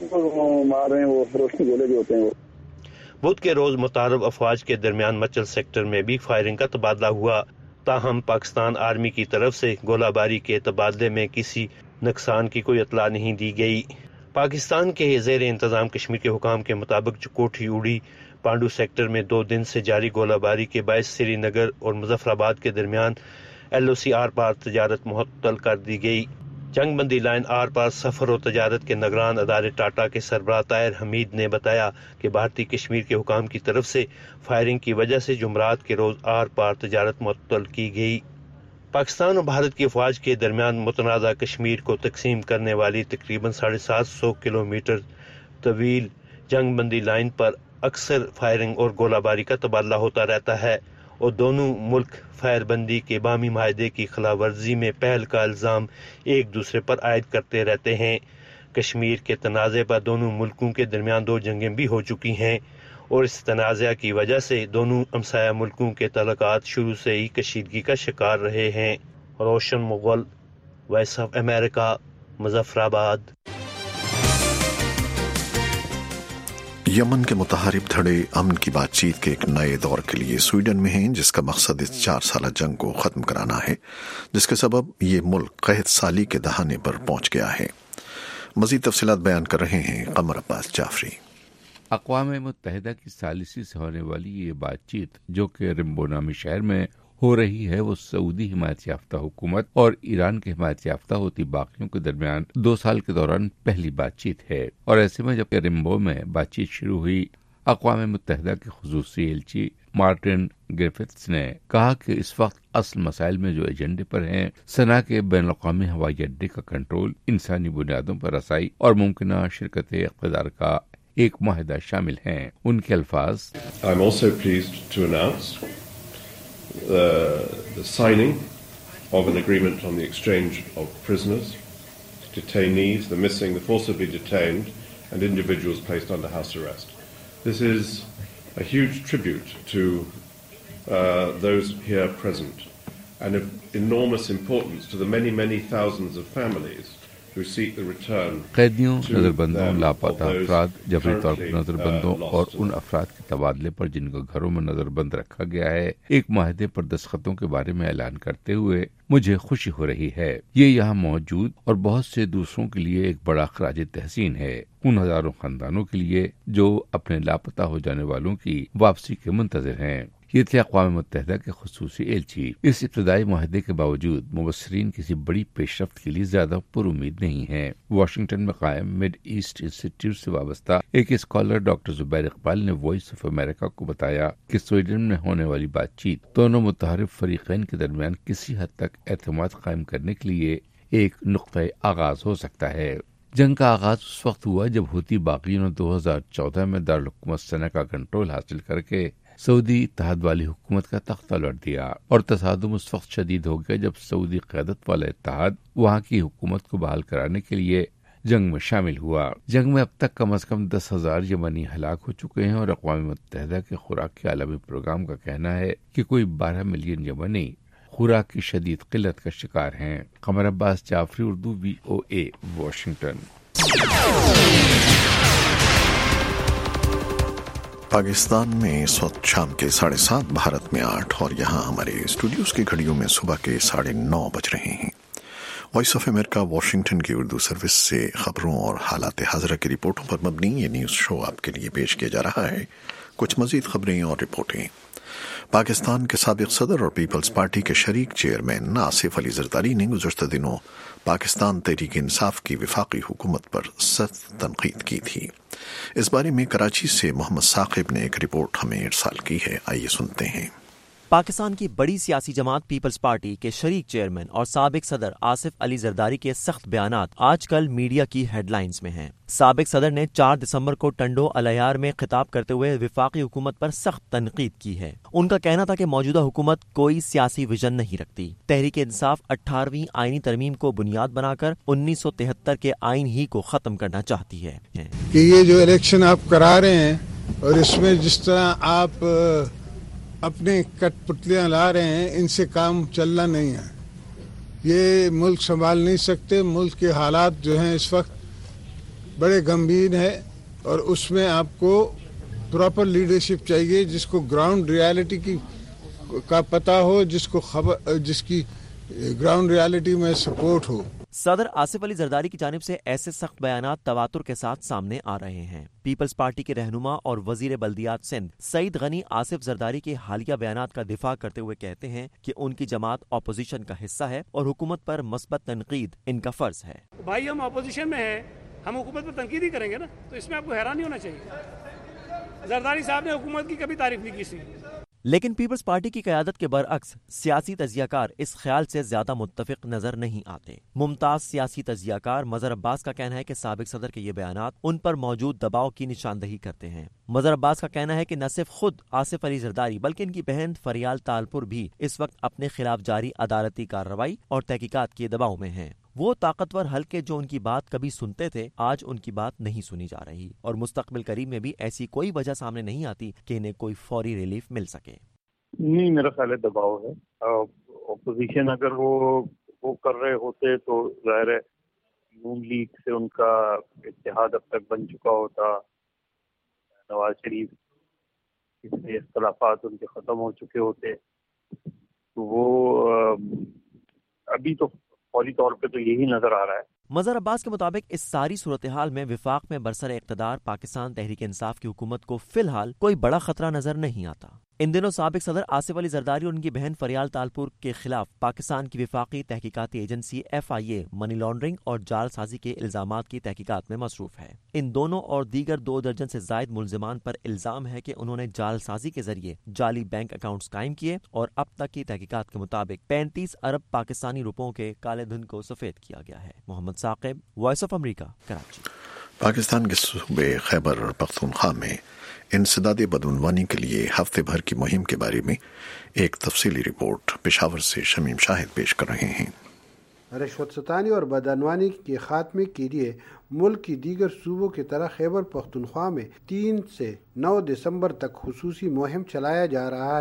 وہ مار رہے ہیں، وہ روشنی گولے جو ہوتے ہیں وہ۔ بدھ کے روز متعارف افواج کے درمیان مچل سیکٹر میں بھی فائرنگ کا تبادلہ ہوا، تاہم پاکستان آرمی کی طرف سے گولہ باری کے تبادلے میں کسی نقصان کی کوئی اطلاع نہیں دی گئی۔ پاکستان کے زیر انتظام کشمیر کے حکام کے مطابق چکوٹھی اوڑی پانڈو سیکٹر میں دو دن سے جاری گولہ باری کے باعث سری نگر اور مظفر آباد کے درمیان ایل او سی آر پار تجارت معطل کر دی گئی۔ جنگ بندی لائن آر پار سفر و تجارت کے نگران ادارے ٹاٹا کے سربراہ طاہر حمید نے بتایا کہ بھارتی کشمیر کے حکام کی طرف سے فائرنگ کی وجہ سے جمعرات کے روز آر پار تجارت معطل کی گئی۔ پاکستان اور بھارت کی افواج کے درمیان متنازع کشمیر کو تقسیم کرنے والی تقریباً ساڑھے سات سو کلو میٹر طویل جنگ بندی لائن پر اکثر فائرنگ اور گولہ باری کا تبادلہ ہوتا رہتا ہے اور دونوں ملک فائر بندی کے بامی معاہدے کی خلاف ورزی میں پہل کا الزام ایک دوسرے پر عائد کرتے رہتے ہیں۔ کشمیر کے تنازع پر دونوں ملکوں کے درمیان دو جنگیں بھی ہو چکی ہیں اور اس تنازع کی وجہ سے دونوں ہمسایہ ملکوں کے تعلقات شروع سے ہی کشیدگی کا شکار رہے ہیں۔ روشن مغل، وائس آف امریکہ، مظفر آباد۔ یمن کے متحارب دھڑے امن کی بات چیت کے ایک نئے دور کے لیے سویڈن میں ہیں، جس کا مقصد اس چار سالہ جنگ کو ختم کرانا ہے، جس کے سبب یہ ملک قحط سالی کے دہانے پر پہنچ گیا ہے۔ مزید تفصیلات بیان کر رہے ہیں قمر عباس جعفری۔ اقوام متحدہ کی ثالثی سے ہونے والی یہ بات چیت جو کہ رمبو نامی شہر میں ہو رہی ہے، وہ سعودی حمایت یافتہ حکومت اور ایران کے حمایت یافتہ ہوتی باقیوں کے درمیان دو سال کے دوران پہلی بات چیت ہے۔ اور ایسے میں جب رمبو میں بات چیت شروع ہوئی، اقوام متحدہ کے خصوصی ایلچی مارٹن گریفتھس نے کہا کہ اس وقت اصل مسائل میں جو ایجنڈے پر ہیں، صنعاء کے بین الاقوامی ہوائی اڈے کا کنٹرول، انسانی بنیادوں پر رسائی اور ممکنہ شرکت اقتدار کا ایک معاہدہ شامل ہیں۔ ان کے الفاظ، I'm also pleased to announce Uh, the signing of an agreement on the exchange of prisoners, detainees, the missing, the forcibly detained, and individuals placed under house arrest. This is a huge tribute to uh, those here present and of enormous importance to the many, many thousands of families قیدیوں، نظر بندوں، لاپتہ افراد، جبری طور پر نظر بندوں اور ان افراد کے تبادلے پر جن کو گھروں میں نظر بند رکھا گیا ہے، ایک معاہدے پر دستخطوں کے بارے میں اعلان کرتے ہوئے مجھے خوشی ہو رہی ہے۔ یہ یہاں موجود اور بہت سے دوسروں کے لیے ایک بڑا خراج تحسین ہے، ان ہزاروں خاندانوں کے لیے جو اپنے لاپتہ ہو جانے والوں کی واپسی کے منتظر ہیں۔ یہ تھے اقوام متحدہ کے خصوصی ایلچی۔ اس ابتدائی معاہدے کے باوجود مبصرین کسی بڑی پیش رفت کے لیے زیادہ پر امید نہیں ہیں۔ واشنگٹن میں قائم مڈ ایسٹ انسٹیٹیوٹ سے وابستہ ایک اسکالر ڈاکٹر زبیر اقبال نے وائس آف امریکہ کو بتایا کہ سویڈن میں ہونے والی بات چیت دونوں متحارب فریقین کے درمیان کسی حد تک اعتماد قائم کرنے کے لیے ایک نقطۂ آغاز ہو سکتا ہے۔ جنگ کا آغاز اس وقت ہوا جب حوثی باغیوں نے دو ہزار چودہ میں دارالحکومت سنہ کا کنٹرول حاصل کر کے سعودی اتحاد والی حکومت کا تختہ الٹ دیا، اور تصادم اس وقت شدید ہو گیا جب سعودی قیادت والا اتحاد وہاں کی حکومت کو بحال کرانے کے لیے جنگ میں شامل ہوا۔ جنگ میں اب تک کم از کم دس ہزار یمنی ہلاک ہو چکے ہیں، اور اقوام متحدہ کے خوراک کے عالمی پروگرام کا کہنا ہے کہ کوئی بارہ ملین یمنی خوراک کی شدید قلت کا شکار ہیں۔ Qamar Abbas Jafri, Urdu, V O A, Washington. Pakistan میں اس وقت شام کے ساڑھے سات، بھارت میں آٹھ، اور یہاں ہمارے اسٹوڈیوز کی گھڑیوں میں صبح کے ساڑھے نو بج رہے ہیں۔ وائس آف امریکہ واشنگٹن کی اردو سروس سے خبروں اور حالات حاضرہ کی رپورٹوں پر مبنی یہ نیوز شو آپ کے لیے پیش کیا جا رہا ہے۔ کچھ مزید خبریں اور رپورٹیں۔ پاکستان کے سابق صدر اور پیپلز پارٹی کے شریک چیئرمین آصف علی زرداری نے گزشتہ دنوں پاکستان تحریک انصاف کی وفاقی حکومت پر سخت تنقید کی تھی۔ اس بارے میں کراچی سے محمد ثاقب نے ایک رپورٹ ہمیں ارسال کی ہے، آئیے سنتے ہیں۔ پاکستان کی بڑی سیاسی جماعت پیپلز پارٹی کے شریک چیئرمین اور سابق صدر آصف علی زرداری کے سخت بیانات آج کل میڈیا کی ہیڈ لائنز میں ہیں۔ سابق صدر نے چار دسمبر کو ٹنڈو الیار میں خطاب کرتے ہوئے وفاقی حکومت پر سخت تنقید کی ہے۔ ان کا کہنا تھا کہ موجودہ حکومت کوئی سیاسی ویژن نہیں رکھتی۔ تحریک انصاف اٹھارہویں آئینی ترمیم کو بنیاد بنا کر انیس سو تہتر کے آئین ہی کو ختم کرنا چاہتی ہے کہ یہ جو الیکشن آپ کرا رہے ہیں اور اس میں جس طرح آپ اپنے کٹ پتلیاں لا رہے ہیں، ان سے کام چلنا نہیں ہے۔ یہ ملک سنبھال نہیں سکتے۔ ملک کے حالات جو ہیں اس وقت بڑے گمبھیر ہیں، اور اس میں آپ کو پراپر لیڈرشپ چاہیے جس کو گراؤنڈ ریالٹی کی کا پتہ ہو، جس کو خبر جس کی گراؤنڈ ریالٹی میں سپورٹ ہو۔ صدر آصف علی زرداری کی جانب سے ایسے سخت بیانات تواتر کے ساتھ سامنے آ رہے ہیں۔ پیپلز پارٹی کے رہنما اور وزیر بلدیات سندھ سعید غنی آصف زرداری کے حالیہ بیانات کا دفاع کرتے ہوئے کہتے ہیں کہ ان کی جماعت اپوزیشن کا حصہ ہے اور حکومت پر مثبت تنقید ان کا فرض ہے۔ بھائی ہم اپوزیشن میں ہیں، ہم حکومت پر تنقید ہی کریں گے نا، تو اس میں آپ کو حیران نہیں ہونا چاہیے۔ زرداری صاحب نے حکومت کی کبھی تعریف نہیں کی تھی۔ لیکن پیپلز پارٹی کی قیادت کے برعکس سیاسی تجزیہ کار اس خیال سے زیادہ متفق نظر نہیں آتے۔ ممتاز سیاسی تجزیہ کار مظہر عباس کا کہنا ہے کہ سابق صدر کے یہ بیانات ان پر موجود دباؤ کی نشاندہی کرتے ہیں۔ مظہر عباس کا کہنا ہے کہ نہ صرف خود آصف علی زرداری بلکہ ان کی بہن فریال تالپور بھی اس وقت اپنے خلاف جاری عدالتی کارروائی اور تحقیقات کے دباؤ میں ہیں۔ وہ طاقتور حلقے جو ان کی بات کبھی سنتے تھے آج ان کی بات نہیں سنی جا رہی، اور مستقبل قریب میں بھی ایسی کوئی وجہ سامنے نہیں آتی کہ انہیں کوئی فوری ریلیف مل سکے۔ نہیں، میرا خیال ہے دباؤ ہے۔ اپوزیشن اگر وہ وہ کر رہے ہوتے تو ظاہر ہے نون لیگ سے ان کا اتحاد اب تک بن چکا ہوتا، نواز شریف سے اختلافات ان کے ختم ہو چکے ہوتے، تو وہ ابھی تو فوری طور پہ تو یہی نظر آ رہا ہے۔ مظہر عباس کے مطابق اس ساری صورتحال میں وفاق میں برسر اقتدار پاکستان تحریک انصاف کی حکومت کو فی الحال کوئی بڑا خطرہ نظر نہیں آتا۔ ان دنوں سابق صدر آصف علی زرداری اور ان کی بہن فریال تالپور کے خلاف پاکستان کی وفاقی تحقیقاتی agency F I A money laundering اور جعل سازی کے الزامات کی تحقیقات میں مصروف ہے۔ ان دونوں اور دیگر دو درجن سے زائد ملزمان پر الزام ہے کہ انہوں نے جعل سازی کے ذریعے جعلی بینک اکاؤنٹس قائم کیے اور اب تک کی تحقیقات کے مطابق پینتیس ارب پاکستانی روپوں کے کالے دھن کو سفید کیا گیا ہے۔ محمد ثاقب، وائس آف امریکہ، کراچی۔ پاکستان کے صوبے خیبر پختونخوا میں انسداد بدعنوانی کے لیے ہفتے بھر کی مہم کے بارے میں ایک تفصیلی رپورٹ پشاور سے شمیم شاہد پیش کر رہے ہیں۔ رشوت ستانی اور بدعنوانی کے خاتمے کے لیے ملک کی دیگر صوبوں کی طرح خیبر پختونخوا میں تین سے نو دسمبر تک خصوصی مہم چلایا جا رہا ہے۔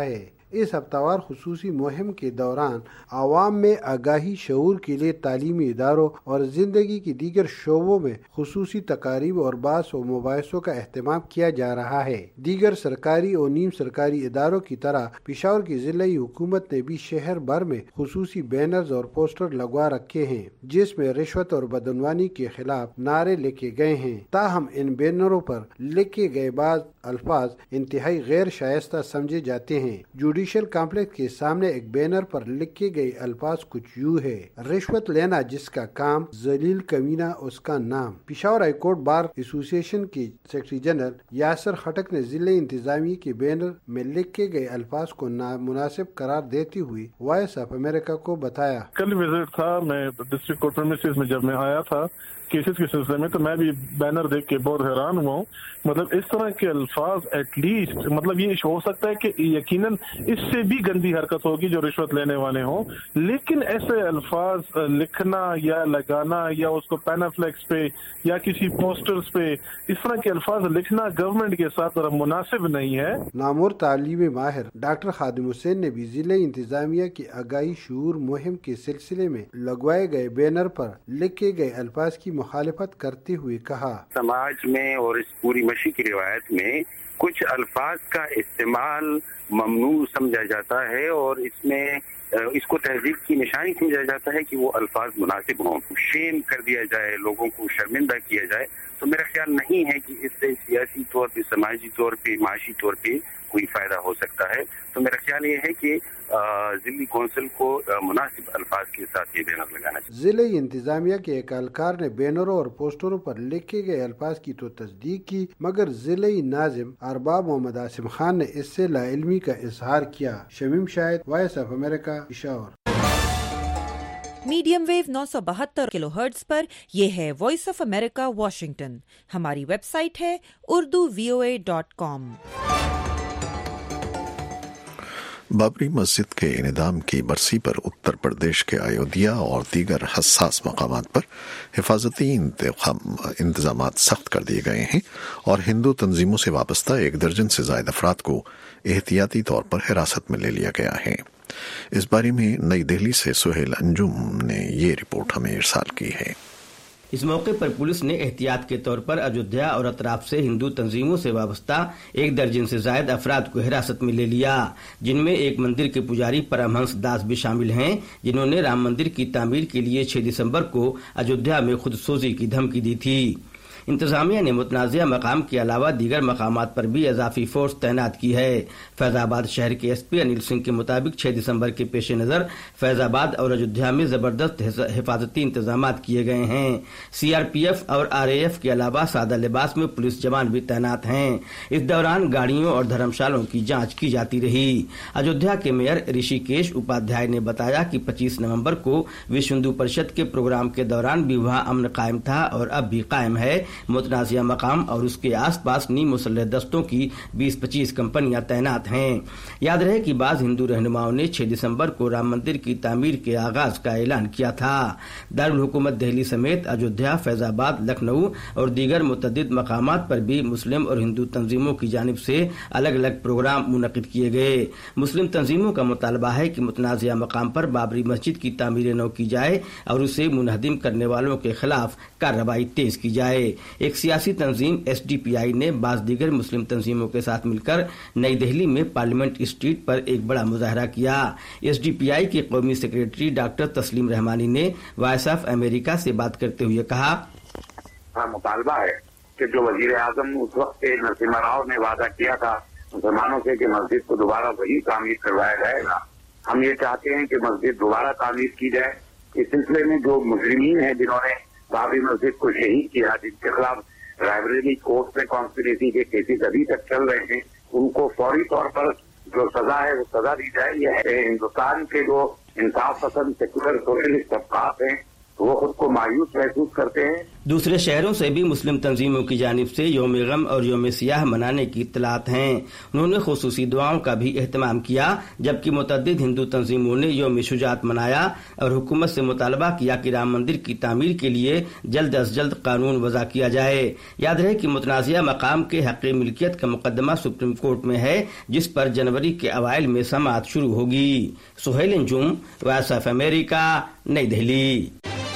اس ہفتہ خصوصی مہم کے دوران عوام میں آگاہی شعور کے لیے تعلیمی اداروں اور زندگی کی دیگر شعبوں میں خصوصی تقاریب اور بحث و مباحثوں کا اہتمام کیا جا رہا ہے۔ دیگر سرکاری اور نیم سرکاری اداروں کی طرح پشاور کی ضلعی حکومت نے بھی شہر بھر میں خصوصی بینرز اور پوسٹر لگوا رکھے ہیں جس میں رشوت اور بدعنوانی کے خلاف نعرے لکھے گئے ہیں۔ تاہم ان بینروں پر لکھے گئے بعض الفاظ انتہائی غیر شائستہ سمجھے جاتے ہیں۔ جوڈیشل کمپلیکس کے سامنے ایک بینر پر لکھے گئے الفاظ کچھ یوں ہے: رشوت لینا جس کا کام، ذلیل کمینہ اس کا نام۔ پشاور ہائی کورٹ بار ایسوسی ایشن کے سیکرٹری جنرل یاسر خٹک نے ضلع انتظامیہ کے بینر میں لکھے گئے الفاظ کو نامناسب قرار دیتے ہوئے وائس آف امریکہ کو بتایا۔ کل وزٹ تھا میں ڈسٹرکٹ کورٹ پریمیسز میں، جب میں آیا تھا کیسز کے سلسلے میں تو میں بھی بینر دیکھ کے بہت حیران ہوا ہوں۔ مطلب اس طرح کے الفاظ ایٹ لیسٹ مطلب یہ ہو سکتا ہے کہ یقیناً اس سے بھی گندی حرکت ہوگی جو رشوت لینے والے ہوں، لیکن ایسے الفاظ لکھنا یا لگانا یا اس کو پینافلیکس پہ یا کسی پوسٹرز پہ اس طرح کے الفاظ لکھنا گورنمنٹ کے ساتھ مناسب نہیں ہے۔ نامور تعلیم ماہر ڈاکٹر خادم حسین نے بھی ضلع انتظامیہ کی آگاہی شعور مہم کے سلسلے میں لگوائے گئے بینر پر لکھے گئے الفاظ کی مخالفت کرتے ہوئے کہا، سماج میں اور اس پوری مشی کی روایت میں کچھ الفاظ کا استعمال ممنوع سمجھا جاتا ہے اور اس میں اس کو تہذیب کی نشانی سمجھا جاتا ہے کہ وہ الفاظ مناسب ہوں، شیم کر دیا جائے، لوگوں کو شرمندہ کیا جائے۔ تو میرا خیال نہیں ہے کہ اس سے سیاسی طور پہ، سماجی طور پہ، معاشی طور پہ کوئی فائدہ ہو سکتا ہے۔ تو میرا خیال یہ ہے کہ ضلعی کونسل کو مناسب الفاظ کے ساتھ یہ بینر لگانا چاہیے۔ ضلعی انتظامیہ کے ایک اہلکار نے بینروں اور پوسٹروں پر لکھے گئے الفاظ کی تو تصدیق کی، مگر ضلعی ناظم ارباب محمد عاصم خان نے اس سے لا علمی کا اظہار کیا۔ شمیم شاہد، وائس آف امریکہ، پشاور۔ میڈیم ویو نو سو بہتر کلو ہرٹز پر یہ ہے وائس آف امریکہ واشنگٹن۔ ہماری ویب سائٹ ہے Urdu V O A dot com. Babri Masjid کے انہدام کی برسی پر اتر پردیش کے ایودھیا اور دیگر حساس مقامات پر حفاظتی انتظامات سخت کر دیے گئے ہیں اور ہندو تنظیموں سے وابستہ ایک درجن سے زائد افراد کو احتیاطی طور پر حراست میں لے لیا گیا ہے۔ اس بارے میں نئی دہلی سے سہیل انجم نے یہ رپورٹ ہمیں ارسال کی ہے۔ اس موقع پر پولیس نے احتیاط کے طور پر ایودھیا اور اطراف سے ہندو تنظیموں سے وابستہ ایک درجن سے زائد افراد کو حراست میں لے لیا، جن میں ایک مندر کے پجاری پرمہنس داس بھی شامل ہیں، جنہوں نے رام مندر کی تعمیر کے لیے چھ دسمبر کو ایودھیا میں خود سوزی کی دھمکی دی تھی۔ انتظامیہ نے متنازعہ مقام کے علاوہ دیگر مقامات پر بھی اضافی فورس تعینات کی ہے۔ فیض آباد شہر کے ایس پی انل سنگھ کے مطابق چھ دسمبر کے پیش نظر فیض آباد اور ایودھیا میں زبردست حفاظتی انتظامات کیے گئے ہیں۔ سی آر پی ایف اور آر اے ایف کے علاوہ سادہ لباس میں پولیس جوان بھی تعینات ہیں۔ اس دوران گاڑیوں اور دھرم شالوں کی جانچ کی جاتی رہی۔ ایودھیا کے میئر رشی کیش اپادھیائے نے بتایا کہ پچیس نومبر کو وشو ہندو پریشد کے پروگرام کے دوران بھی وہاں امن قائم تھا اور اب بھی قائم ہے۔ متنازعہ مقام اور اس کے آس پاس نیم مسلح دستوں کی بیس پچیس کمپنیاں تعینات ہیں۔ یاد رہے کہ بعض ہندو رہنماؤں نے چھ دسمبر کو رام مندر کی تعمیر کے آغاز کا اعلان کیا تھا۔ دارالحکومت دہلی سمیت ایودھیا، فیض آباد، لکھنؤ اور دیگر متعدد مقامات پر بھی مسلم اور ہندو تنظیموں کی جانب سے الگ الگ پروگرام منعقد کیے گئے۔ مسلم تنظیموں کا مطالبہ ہے کہ متنازعہ مقام پر بابری مسجد کی تعمیر نو کی جائے اور اسے منہدم کرنے والوں کے خلاف کارروائی تیز کی جائے۔ ایک سیاسی تنظیم ایس ڈی پی آئی نے بعض دیگر مسلم تنظیموں کے ساتھ مل کر نئی دہلی میں پارلیمنٹ اسٹریٹ پر ایک بڑا مظاہرہ کیا۔ ایس ڈی پی آئی کی قومی سیکریٹری ڈاکٹر تسلیم رحمانی نے وائس آف امریکہ سے بات کرتے ہوئے کہا، مطالبہ ہے کہ جو وزیر اعظم اس وقت نرسمہا راؤ نے وعدہ کیا تھا مسلمانوں سے کہ مسجد کو دوبارہ وہی تعمیر کروایا جائے گا، ہم یہ چاہتے ہیں کہ مسجد دوبارہ تعمیر کی جائے۔ اس سلسلے میں جو مجرمین ہیں جنہوں نے بابری مسجد کو شہید کیا، جن کے خلاف رائے بریلی کورٹ میں کانسپریسی کے کیسز ابھی تک چل رہے ہیں، ان کو فوری طور پر جو سزا ہے وہ سزا دی جائے۔ یہ ہندوستان کے جو انصاف پسند سیکولر سوشلسٹ طبقات ہیں वो खुद को मायूस महसूस करते हैं। दूसरे शहरों से भी मुस्लिम तंजीमों की जानिब से यौम गम और यौम सियाह मनाने की इत्तलात हैं। उन्होंने खुसूसी दुआओं का भी एहतमाम किया, जबकि मुतअद्दिद हिंदू तंजीमों ने यौम शुजात मनाया और हुकूमत से मुतालबा किया कि राम मंदिर की तामीर के लिए जल्द अज जल्द कानून वज़ा किया जाए। याद रहे कि मुतनाज़िया मकाम के हक़ मिल्कियत का मुकदमा सुप्रीम कोर्ट में है, जिस पर जनवरी के अवाइल में समाअत शुरू होगी। सुहेल अंजुम, वॉइस ऑफ अमेरिका, नई दिल्ली।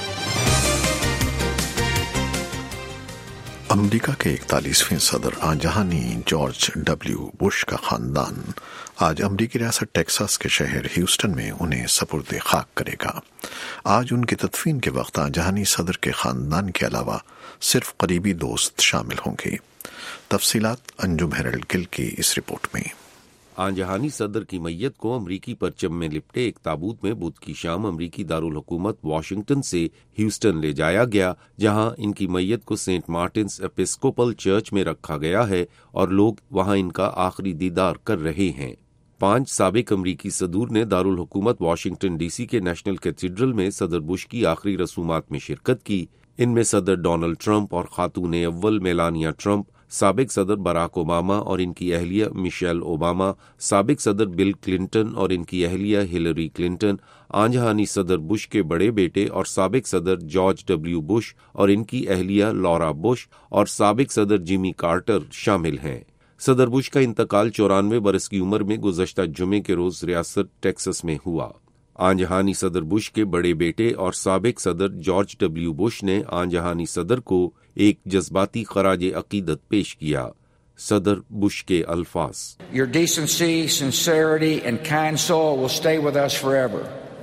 अमेरिका के इकतालीसवें सदर आजहानी जॉर्ज डब्ल्यू बुश का खानदान आज अमेरिकी रियासत टेक्सास के शहर ह्यूस्टन में उन्हें सपुर्द खाक करेगा। आज उनकी तदफीन के वक्त आजहानी सदर के खानदान के अलावा सिर्फ करीबी दोस्त शामिल होंगे। तफसीलात अंजुम हेरल्ड गिल की इस रिपोर्ट में। आजहानी सदर की मैयत को अमरीकी परचम में लिपटे एक ताबूत में बुध की शाम अमरीकी दारुल हुकूमत वाशिंगटन से ह्यूस्टन ले जाया गया, जहां इनकी मैयत को सेंट मार्टिन्स एपिस्कोपल चर्च में रखा गया है और लोग वहां इनका आखिरी दीदार कर रहे हैं। पांच साबिक अमरीकी सदूर ने दारुल हुकूमत वाशिंगटन डीसी के नेशनल कैथेड्रल में सदर बुश की आखिरी रसूमात में शिरकत की। इनमें सदर डोनाल्ड ट्रंप और खातून अव्वल मेलानिया ट्रंप, साबिक सदर बराक ओबामा और इनकी अहलिया मिशेल ओबामा, साबिक सदर बिल क्लिंटन और इनकी अहलिया हिलरी क्लिंटन, आजहानी सदर बुश के बड़े बेटे और साबिक सदर जॉर्ज डब्ल्यू बुश और इनकी अहलिया लॉरा बुश और साबिक सदर जिमी कार्टर शामिल हैं। सदर बुश का इंतकाल चौरानवे बरस की उम्र में गुज़श्ता जुमे के रोज रियासत टेक्सास में हुआ। आजहानी सदर बुश के बड़े बेटे और साबिक सदर जॉर्ज डब्ल्यू बुश ने आजहानी सदर को एक जज्बाती खराज अकीदत पेश किया। सदर बुश के अल्फाज, Your decency, sincerity and kind soul will stay with us forever.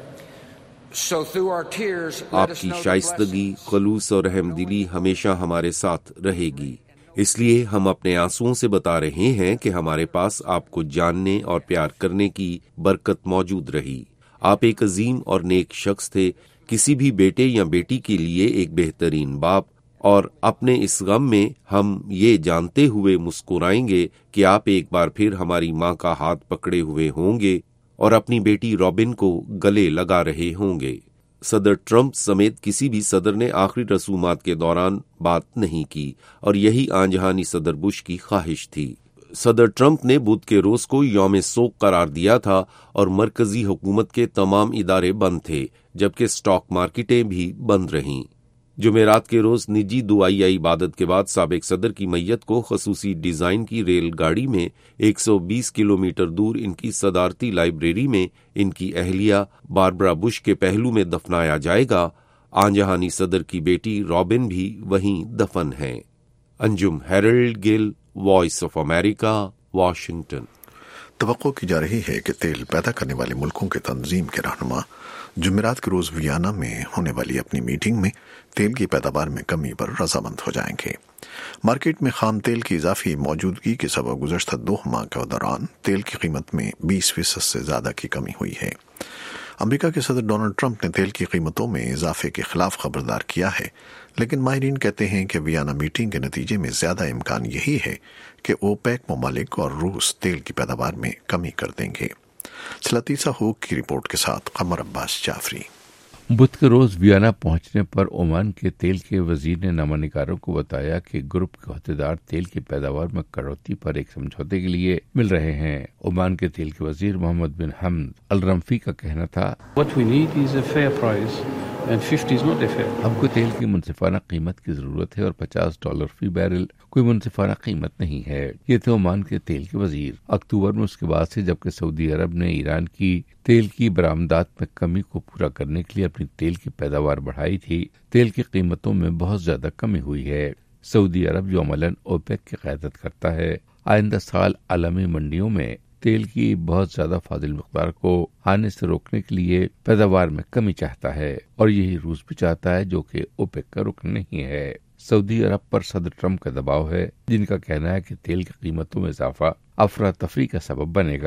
So through our tears, let us know आपकी शाइस्तगी, खलूस और रहमदिली हमेशा हमारे साथ रहेगी। इसलिए हम अपने आंसुओं से बता रहे हैं कि हमारे पास आपको जानने और प्यार करने की बरकत मौजूद रही। आप एक अजीम और नेक शख्स थे, किसी भी बेटे या बेटी के लिए एक बेहतरीन बाप, और अपने इस गम में हम ये जानते हुए मुस्कुराएंगे कि आप एक बार फिर हमारी माँ का हाथ पकड़े हुए होंगे और अपनी बेटी रॉबिन को गले लगा रहे होंगे। सदर ट्रंप समेत किसी भी सदर ने आखिरी रसूमात के दौरान बात नहीं की और यही आजहानी सदर बुश की ख्वाहिश थी। सदर ट्रंप ने बुध के रोज को यौम सोग करार दिया था और मरकजी हुकूमत के तमाम इदारे बंद थे, जबकि स्टॉक मार्केटें भी बंद रहीं। जुमेरात के रोज निजी दुआया इबादत के बाद साबिक सदर की मैयत को खसूसी डिजाइन की रेलगाड़ी में एक सौ बीस किलोमीटर दूर इनकी सदारती लाइब्रेरी में इनकी अहलिया बारबरा बुश के पहलू में दफनाया जाएगा। आजहानी सदर की बेटी रॉबिन भी वहीं दफन है। Anjum Herald Gill, voice of America, Washington. तवक्को की जा रही है कि तेल पैदा करने वाले मुल्कों के तंजीम के रहनुमा जुमेरात के रोज वियना में होने वाली अपनी मीटिंग में तेल की पैदावार में कमी पर रजामंद हो जाएंगे। मार्केट में खाम तेल की इजाफी मौजूदगी के सबब गुज़श्ता दो माह के दौरान तेल की कीमत में बीस फीसद से ज्यादा की कमी हुई है। अमेरिका के सदर डोनाल्ड ट्रंप ने तेल की कीमतों में इजाफे के खिलाफ खबरदार किया है, लेकिन माहिरीन कहते हैं कि वियना मीटिंग के नतीजे में ज्यादा इम्कान यही है कि ओपेक ममालिक और रूस तेल की पैदावार में कमी कर देंगे। सलातीसा हुक की रिपोर्ट के साथ कमर अब्बास जाफरी। बुध के रोज वियना पहुंचने पर ओमान के तेल के वजीर ने नमानिकारों को बताया कि ग्रुप के अहदेदार तेल की पैदावार में कटौती पर एक समझौते के लिए मिल रहे हैं। ओमान के तेल के वजीर मोहम्मद बिन हमद अल रमफी का कहना था, What we need is a fair price and fifty is not a fair. हमको तेल की मुनसिफाना कीमत की जरूरत है और पचास डॉलर फी बैरल कोई मुनसिफाना कीमत नहीं है। ये थे ओमान के तेल के वजीर। अक्टूबर में उसके बाद से जबकि सऊदी अरब ने ईरान की तेल की बरामदात में कमी को पूरा करने के लिए अपनी तेल की पैदावार बढ़ाई थी, तेल की कीमतों में बहुत ज्यादा कमी हुई है। सऊदी अरब जो अमलन ओपेक की क़यादत करता है, आइंदा साल आलमी मंडियों में तेल की बहुत ज्यादा फाजिल मिक़दार को आने से रोकने के लिए पैदावार में कमी चाहता है और यही रूस भी चाहता है, जो कि ओपेक का रुकन नहीं है। सऊदी अरब पर सदर ट्रंप का दबाव है, जिनका कहना है कि तेल की कीमतों में इजाफा अफरा तफरी का सबब बनेगा।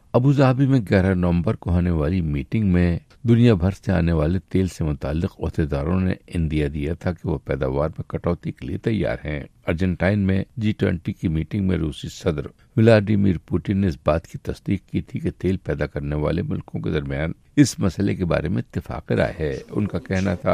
अबूधाबी में ग्यारह नवंबर को होने वाली मीटिंग में दुनिया भर से आने वाले तेल से मुताल्लिक अहदेदारों ने इंदिया दिया था कि वो पैदावार में कटौती के लिए तैयार हैं। अर्जेंटाइन में जी ट्वेंटी की मीटिंग में रूसी सदर व्लादिमीर पुतिन ने इस बात की तस्दीक की थी कि तेल पैदा करने वाले मुल्कों के दरमियान इस मसले के बारे में इत्तेफाक राय है। उनका कहना था,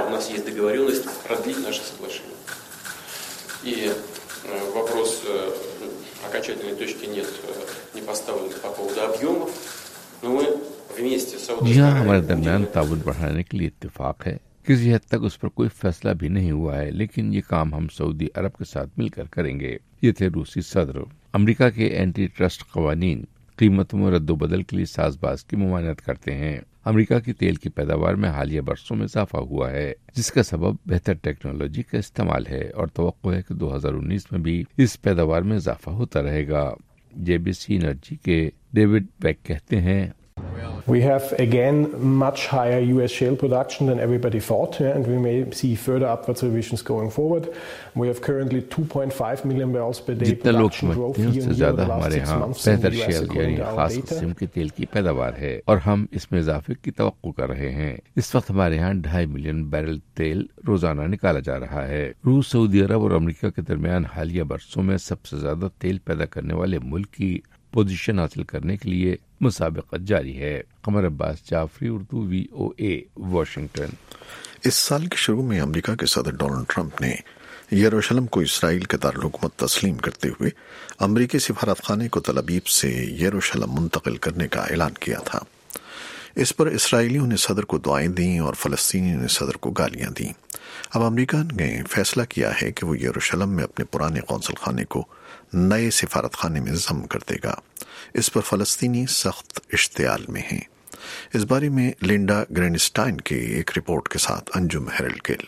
जी हाँ, हमारे दरमियान ताउन बढ़ाने के लिए इत्तेफाक है। किसी हद तक उस पर कोई फैसला भी नहीं हुआ है, लेकिन ये काम हम सऊदी अरब के साथ मिलकर करेंगे। ये थे रूसी सदर। अमेरिका के एंटी ट्रस्ट कवानीन कीमतों में रद्दोबदल के लिए साजबाज की मुमानत करते हैं। अमेरिका की तेल की पैदावार में हालिया बरसों में इजाफा हुआ है, जिसका सबब बेहतर टेक्नोलॉजी का इस्तेमाल है और तवक्को है कि दो हजार उन्नीस में भी इस पैदावार में इजाफा होता रहेगा। जेबीसी एनर्जी के डेविड बेक कहते हैं, We have again much higher U S shale production than everybody thought, yeah, and we may see further upwards revisions going forward. We have currently two point five million barrels per day जितना लोग production growth समझते हैं year उससे on year ज्यादा over the last हमारे six यहाँ months in बेहतर the U S shale यानी according to our खास data. किस्म की तेल की पैदावार है और हम इसमें इजाफे की तवक्को कर रहे हैं। इस वक्त हमारे यहाँ ढाई मिलियन बैरल तेल रोजाना निकाला जा रहा है। रूस, सऊदी अरब और अमेरिका के दरमियान हालिया बरसों में सबसे ज्यादा तेल पैदा करने वाले मुल्क की पोजीशन हासिल करने के लिए मुसाबिकत जारी है। Qamar Abbas Jafri, Urdu V O A, Washington. इस साल के शुरू में अमेरिका के सदर डोनाल्ड ट्रंप ने यरूशलेम को इसराइल के दारुल-हुकूमत तस्लीम करते हुए अमेरिकी सिफारत खाने को तल अबीब से यरूशलेम मुंतकिल करने का ऐलान किया था। इस पर इसराइलियों ने सदर को दुआएं दी और फलस्तीनियों ने सदर को गालियां दी। अब अमेरिका ने फैसला किया है कि वो यरूशलेम में अपने पुराने कौंसल खाने को नए सिफारत खाने में जम कर देगा। इस पर फलस्तीनी सख्त इश्तियाल में हैं। इस बारे में लिंडा ग्रेनस्टाइन की एक रिपोर्ट के साथ अंजुम हेरल्ड गिल।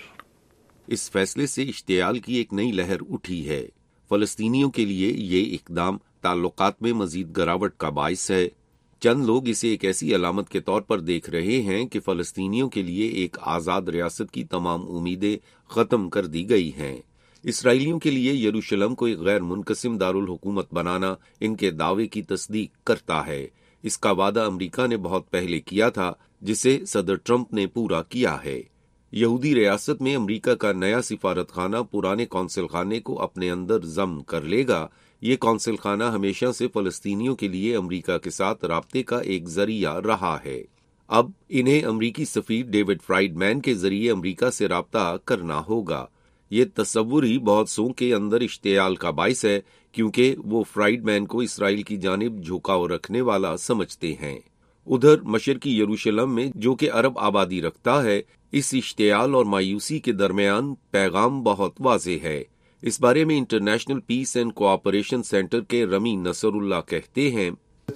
इस फैसले से इश्तियाल की एक नई लहर उठी है। फलस्तीनियों के लिए ये इकदाम ताल्लुकात में मजीद गिरावट का बाइस है। चंद लोग इसे एक ऐसी अलामत के तौर पर देख रहे हैं कि फलस्तीनियों के लिए एक आज़ाद रियासत की तमाम उम्मीदें खत्म कर दी गई हैं। इसराइलियों के लिए यरूशलेम को एक गैर मुनकसिम दारुल हुकूमत बनाना इनके दावे की तस्दीक करता है। इसका वादा अमेरिका ने बहुत पहले किया था, जिसे सदर ट्रंप ने पूरा किया है। यहूदी रियासत में अमेरिका का नया सिफारत खाना पुराने कौंसल खाने को अपने अंदर जम कर लेगा। ये कौंसल खाना हमेशा से फलस्तीनियों के लिए अमेरिका के साथ राब्ते का एक जरिया रहा है। अब इन्हें अमेरिकी सफीर डेविड फ्राइडमैन के जरिए अमेरिका से राब्ता करना होगा। ये तस्वुर ही बहुत सौ के अंदर इश्तियाल का बाइस है, क्योंकि वो फ्राइडमैन को इसराइल की जानिब झुकाव रखने वाला समझते हैं। उधर मशरकी यरूशलेम में, जो कि अरब आबादी रखता है, इस इश्तियाल और मायूसी के दरमियान पैगाम बहुत वाज़ेह है। इस बारे में international peace and cooperation centre के रमी नसरुल्लाह कहते हैं,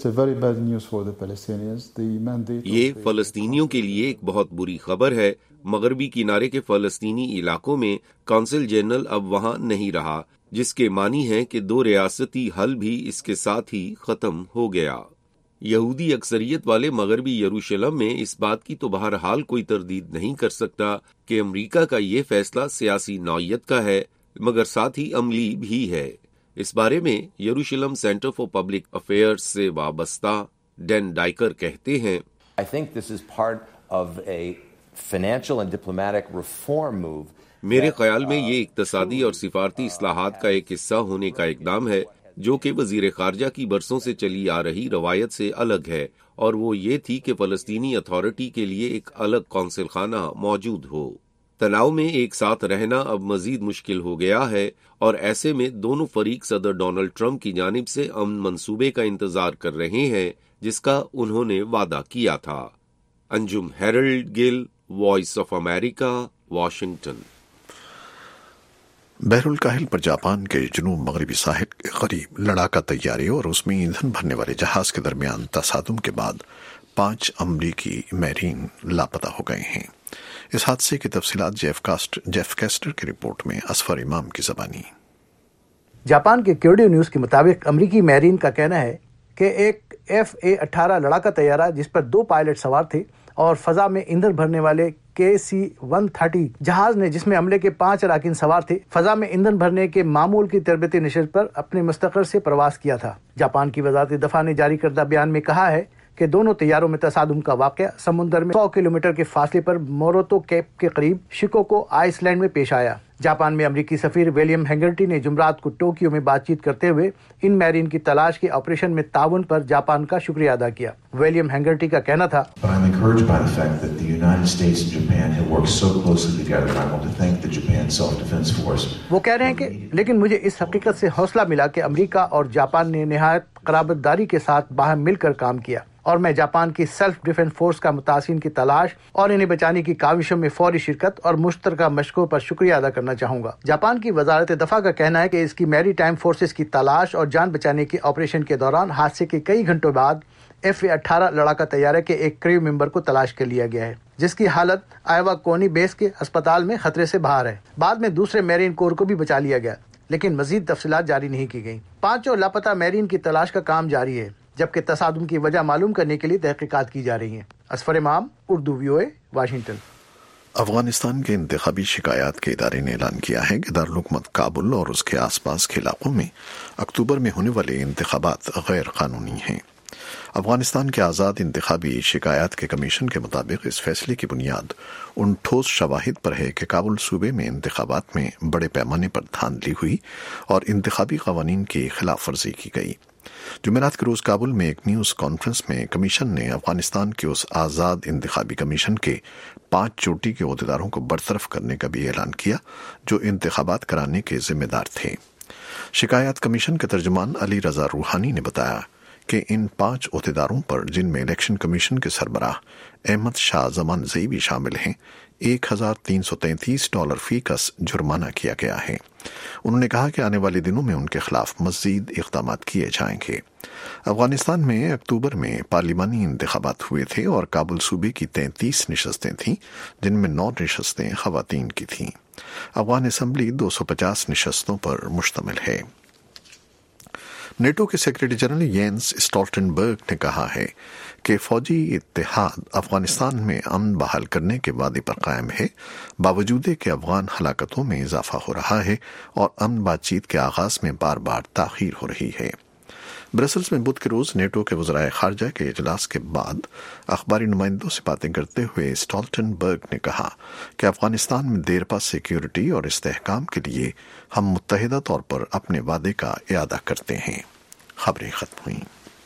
ये फलस्तीनियों के लिए एक बहुत बुरी खबर है। मगरबी किनारे के फलस्तीनी इलाकों में कौंसिल जनरल अब वहां नहीं रहा, जिसके मानी है कि दो रियासती हल भी इसके साथ ही खत्म हो गया। यहूदी अक्सरियत वाले मगरबी यरूशलेम में इस बात की तो बहरहाल कोई तरदीद नहीं कर सकता कि अमेरिका का ये फैसला सियासी नौयत का है, मगर साथ ही अमली भी है। इस बारे में यरूशलेम सेंटर फॉर पब्लिक अफेयर्स से वाबस्ता डैन डाइकर कहते हैं, I think this is part of a financial and diplomatic reform move. मेरे ख्याल में ये इक्तसादी और सिफारती इस्लाहात का एक हिस्सा होने का इकदाम है, जो कि वजीर खारजा की बरसों से चली आ रही रवायत से अलग है, और वो ये थी कि फलस्तीनी अथॉरिटी के लिए एक अलग कौंसिल खाना मौजूद हो। तनाव में एक साथ रहना अब मजीद मुश्किल हो गया है, और ऐसे में दोनों फरीक सदर डोनाल्ड ट्रंप की जानिब से अमन मंसूबे का इंतजार कर रहे हैं, जिसका उन्होंने वादा किया था। Anjum Herald Gill, voice of America, Washington. बहरुल काहिल पर जापान के जुनूब मगरबी साहिल के करीब लड़ाका तैयारी और उसमें ईंधन भरने वाले जहाज के दरमियान तसादुम के बाद पांच अमरीकी मैरीन लापता हो गए हैं। इस हादसे की तफसीलात जेफ कास्ट जेफ कैस्टर की रिपोर्ट में असफर इमाम की ज़बानी। जापान के क्योडो न्यूज के मुताबिक अमरीकी मैरीन का कहना है कि एक एफ ए अठारह लड़ाका तैयारा जिस पर दो पायलट सवार थे, اور فضا میں ایندھن بھرنے والے کے سی ون تھرٹی جہاز نے، جس میں عملے کے پانچ اراکین سوار تھے، فضا میں ایندھن بھرنے کے معمول کی تربیتی نشست پر اپنے مستقر سے پرواز کیا تھا۔ جاپان کی وزارت دفاع نے جاری کردہ بیان میں کہا ہے کہ دونوں طیاروں میں تصادم کا واقعہ سمندر میں سو کلومیٹر کے فاصلے پر موروتو کیپ کے قریب شیکوکو آئس لینڈ میں پیش آیا۔ جاپان میں امریکی سفیر ولیم ہینگرٹی نے جمعرات کو ٹوکیو میں بات چیت کرتے ہوئے ان میرین کی تلاش کے آپریشن میں تعاون پر جاپان کا شکریہ ادا کیا۔ ولیم ہینگرٹی کا کہنا تھا، وہ کہہ رہے ہیں کہ لیکن مجھے اس حقیقت سے حوصلہ ملا کہ امریکہ اور جاپان نے نہایت قرابت داری کے ساتھ باہم مل کر کام کیا، اور میں جاپان کی سیلف ڈیفنس فورس کا متاثرین کی تلاش اور انہیں بچانے کی کاوشوں میں فوری شرکت اور مشترکہ مشقوں پر شکریہ ادا کرنا چاہوں گا۔ جاپان کی وزارت دفاع کا کہنا ہے کہ اس کی میری ٹائم فورسز کی تلاش اور جان بچانے کے آپریشن کے دوران حادثے کے کئی گھنٹوں بعد ایف اے اٹھارہ لڑاکا طیارے کے ایک کریو ممبر کو تلاش کر لیا گیا ہے، جس کی حالت آئیوا کونی بیس کے اسپتال میں خطرے سے باہر ہے۔ بعد میں دوسرے میرین کور کو بھی بچا لیا گیا، لیکن مزید تفصیلات جاری نہیں کی گئیں۔ پانچوں لاپتہ میرین کی تلاش کا کام جاری ہے، جبکہ تصادم کی وجہ معلوم کرنے کے لیے تحقیقات کی جا رہی ہیں۔ Asfar Imam, Urdu V O A, Washington. Afghanistan کے انتخابی شکایات کے ادارے نے اعلان کیا ہے کہ دارالحکومت کابل اور اس کے آس پاس کے علاقوں میں اکتوبر میں ہونے والے انتخابات غیر قانونی ہیں۔ افغانستان کے آزاد انتخابی شکایات کے کمیشن کے مطابق اس فیصلے کی بنیاد ان ٹھوس شواہد پر ہے کہ کابل صوبے میں انتخابات میں بڑے پیمانے پر دھاندلی ہوئی اور انتخابی قوانین کی خلاف ورزی کی گئی۔ جمعرات کے روز کابل میں ایک نیوز کانفرنس میں کمیشن نے افغانستان کے اس آزاد انتخابی کمیشن کے پانچ چوٹی کے عہدیداروں کو برطرف کرنے کا بھی اعلان کیا جو انتخابات کرانے کے ذمہ دار تھے۔ شکایات کمیشن کے ترجمان علی رضا روحانی نے بتایا کہ ان پانچ عہدیداروں پر، جن میں الیکشن کمیشن کے سربراہ احمد شاہ زمان زئی بھی شامل ہیں، ایک ہزار تین سو تینتیس ڈالر فی کس جرمانہ کیا گیا ہے۔ انہوں نے کہا کہ آنے والے دنوں میں ان کے خلاف مزید اقدامات کیے جائیں گے۔ افغانستان میں اکتوبر میں پارلیمانی انتخابات ہوئے تھے اور کابل صوبے کی تینتیس نشستیں تھیں، جن میں نو نشستیں خواتین کی تھیں۔ افغان اسمبلی دو سو پچاس نشستوں پر مشتمل ہے۔ نیٹو کے سیکرٹری جنرل یینس اسٹالٹنبرگ نے کہا ہے کہ فوجی اتحاد افغانستان میں امن بحال کرنے کے وعدے پر قائم ہے، باوجود کہ افغان ہلاکتوں میں اضافہ ہو رہا ہے اور امن بات چیت کے آغاز میں بار بار تاخیر ہو رہی ہے۔ برسلز میں بدھ کے روز نیٹو کے وزرائے خارجہ کے اجلاس کے بعد اخباری نمائندوں سے باتیں کرتے ہوئے اسٹالٹنبرگ نے کہا کہ افغانستان میں دیرپا سیکیورٹی اور استحکام کے لیے ہم متحدہ طور پر اپنے وعدے کا اعادہ کرتے ہیں۔ خبریں ختم ہوئیں۔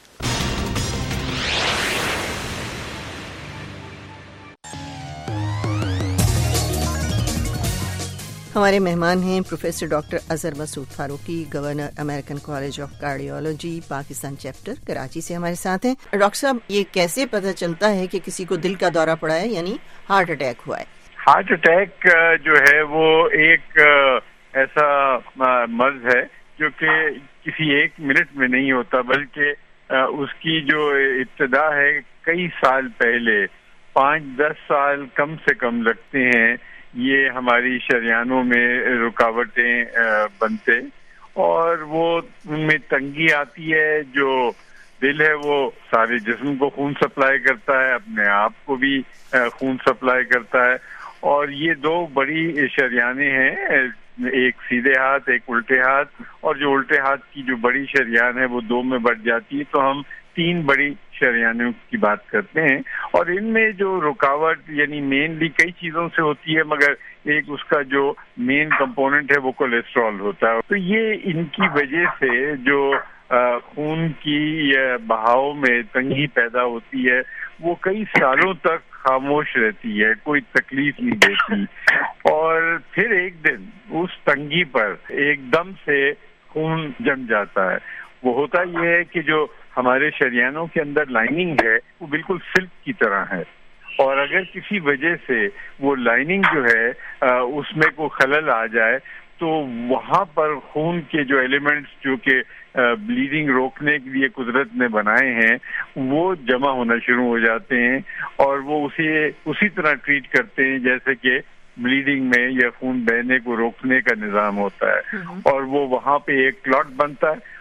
ہمارے مہمان ہیں professor doctor Azhar Masood Farooqui, governor American college of cardiology Pakistan chapter, Karachi سے ہمارے ساتھ ہیں۔ ڈاکٹر صاحب، یہ کیسے پتہ چلتا ہے کہ کسی کو دل کا دورہ پڑا ہے، یعنی ہارٹ اٹیک ہوا ہے؟ ہارٹ اٹیک جو ہے وہ ایک ایسا مرض ہے جو کہ کسی ایک منٹ میں نہیں ہوتا، بلکہ اس کی جو ابتدا ہے کئی سال پہلے، پانچ دس سال کم سے کم لگتے ہیں یہ ہماری شریانوں میں رکاوٹیں بنتے، اور وہ ان میں تنگی آتی ہے۔ جو دل ہے وہ سارے جسم کو خون سپلائی کرتا ہے، اپنے آپ کو بھی خون سپلائی کرتا ہے، اور یہ دو بڑی شریانیں ہیں، ایک سیدھے ہاتھ ایک الٹے ہاتھ، اور جو الٹے ہاتھ کی جو بڑی شریان ہے وہ دو میں بٹ جاتی ہے، تو ہم تین بڑی شریانوں کی بات کرتے ہیں۔ اور ان میں جو رکاوٹ یعنی مینلی کئی چیزوں سے ہوتی ہے، مگر ایک اس کا جو مین کمپوننٹ ہے وہ کولیسٹرول ہوتا ہے۔ تو یہ ان کی وجہ سے جو خون کی بہاؤ میں تنگی پیدا ہوتی ہے وہ کئی سالوں تک خاموش رہتی ہے، کوئی تکلیف نہیں دیتی، اور پھر ایک دن اس تنگی پر ایک دم سے خون جم جاتا ہے۔ وہ ہوتا یہ ہے کہ جو ہمارے شریانوں کے اندر لائننگ ہے وہ بالکل سلک کی طرح ہے، اور اگر کسی وجہ سے وہ لائننگ جو ہے اس میں کوئی خلل آ جائے تو وہاں پر خون کے جو ایلیمنٹس جو کہ بلیڈنگ روکنے کے لیے قدرت نے بنائے ہیں وہ جمع ہونا شروع ہو جاتے ہیں، اور وہ اسے اسی طرح ٹریٹ کرتے ہیں جیسے کہ بلیڈنگ میں یا خون بہنے کو روکنے کا نظام ہوتا ہے، اور وہ وہاں پہ ایک کلاٹ بنتا ہے،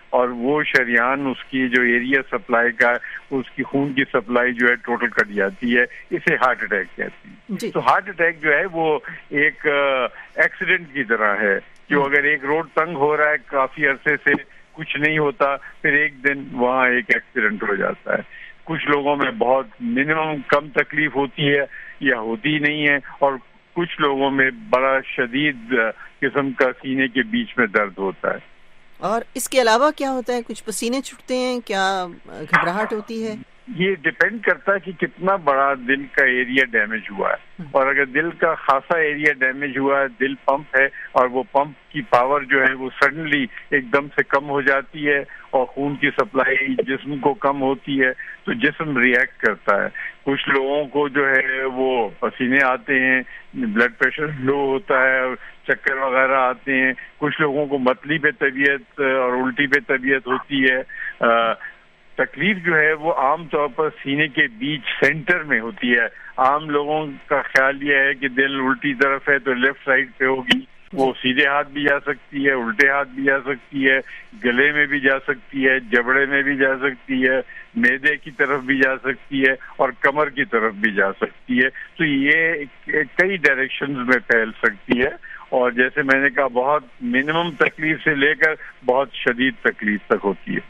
اور وہ شریان اس کی جو ایریا سپلائی کا اس کی خون کی سپلائی جو ہے ٹوٹل کٹ جاتی ہے، اسے ہارٹ اٹیک کہتے ہیں. تو ہارٹ اٹیک جو ہے وہ ایک ایکسیڈنٹ کی طرح ہے کہ اگر ایک روڈ تنگ ہو رہا ہے کافی عرصے سے کچھ نہیں ہوتا، پھر ایک دن وہاں ایک ایکسیڈنٹ ہو جاتا ہے. کچھ لوگوں میں بہت منیمم کم تکلیف ہوتی ہے یا ہوتی ہی نہیں ہے، اور کچھ لوگوں میں بڑا شدید قسم کا سینے کے بیچ میں درد ہوتا ہے. اور اس کے علاوہ کیا ہوتا ہے؟ کچھ پسینے چھوٹتے ہیں، کیا گھبراہٹ ہوتی ہے؟ یہ ڈپینڈ کرتا ہے کہ کتنا بڑا دل کا ایریا ڈیمیج ہوا ہے، اور اگر دل کا خاصا ایریا ڈیمیج ہوا ہے، دل پمپ ہے اور وہ پمپ کی پاور جو ہے وہ سڈنلی ایک دم سے کم ہو جاتی ہے اور خون کی سپلائی جسم کو کم ہوتی ہے تو جسم ریئیکٹ کرتا ہے. کچھ لوگوں کو جو ہے وہ پسینے آتے ہیں، بلڈ پریشر لو ہوتا ہے، چکر وغیرہ آتے ہیں. کچھ لوگوں کو متلی پہ طبیعت اور الٹی پہ طبیعت ہوتی ہے. تکلیف جو ہے وہ عام طور پر سینے کے بیچ سینٹر میں ہوتی ہے. عام لوگوں کا خیال یہ ہے کہ دل الٹی طرف ہے تو لیفٹ سائڈ پہ ہوگی، وہ سیدھے ہاتھ بھی جا سکتی ہے، الٹے ہاتھ بھی جا سکتی ہے، گلے میں بھی جا سکتی ہے، جبڑے میں بھی جا سکتی ہے، معدے کی طرف بھی جا سکتی ہے اور کمر کی طرف بھی جا سکتی ہے. تو یہ کئی ڈائریکشنز میں پھیل سکتی ہے، اور جیسے میں نے کہا بہت منیمم تکلیف سے لے کر بہت شدید تکلیف تک ہوتی ہے.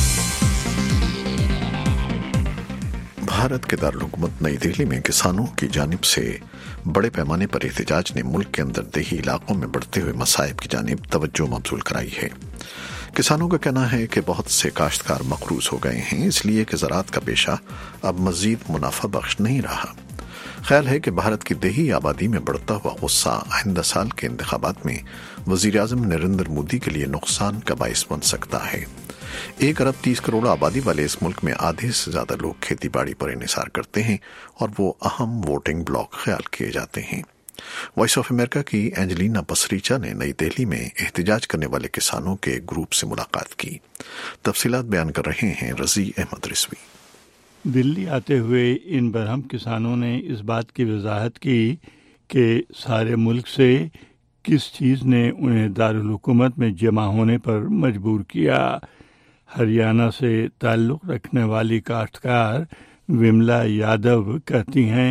بھارت کے دارالحکومت نئی دہلی میں کسانوں کی جانب سے بڑے پیمانے پر احتجاج نے ملک کے اندر دیہی علاقوں میں بڑھتے ہوئے مصائب کی جانب توجہ مبذول کرائی ہے. کسانوں کا کہنا ہے کہ بہت سے کاشتکار مقروض ہو گئے ہیں، اس لیے کہ زراعت کا پیشہ اب مزید منافع بخش نہیں رہا. خیال ہے کہ بھارت کی دیہی آبادی میں بڑھتا ہوا غصہ آئندہ سال کے انتخابات میں وزیر اعظم نریندر مودی کے لیے نقصان کا باعث بن سکتا ہے. ایک ارب تیس کروڑ آبادی والے اس ملک میں آدھے سے زیادہ لوگ کھیتی باڑی پر انحصار کرتے ہیں اور وہ اہم ووٹنگ بلاک خیال کیے جاتے ہیں. وائس آف امریکہ کی اینجلینا پسریچا نے نئی دہلی میں احتجاج کرنے والے کسانوں کے گروپ سے ملاقات کی. تفصیلات بیان کر رہے ہیں رضی احمد رضوی. دلی آتے ہوئے ان برہم کسانوں نے اس بات کی وضاحت کی کہ سارے ملک سے کس چیز نے انہیں دارالحکومت میں جمع ہونے پر مجبور کیا. ہریانہ سے تعلق رکھنے والی کاشتکار وملا یادو کہتی ہیں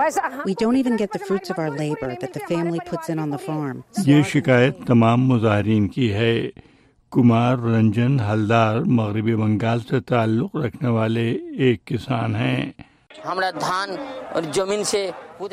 یہ شکایت تمام مظاہرین کی ہے. کمار رنجن ہلدار مغربی بنگال سے تعلق رکھنے والے ایک کسان ہیں. ہمارا دھان اور زمین سے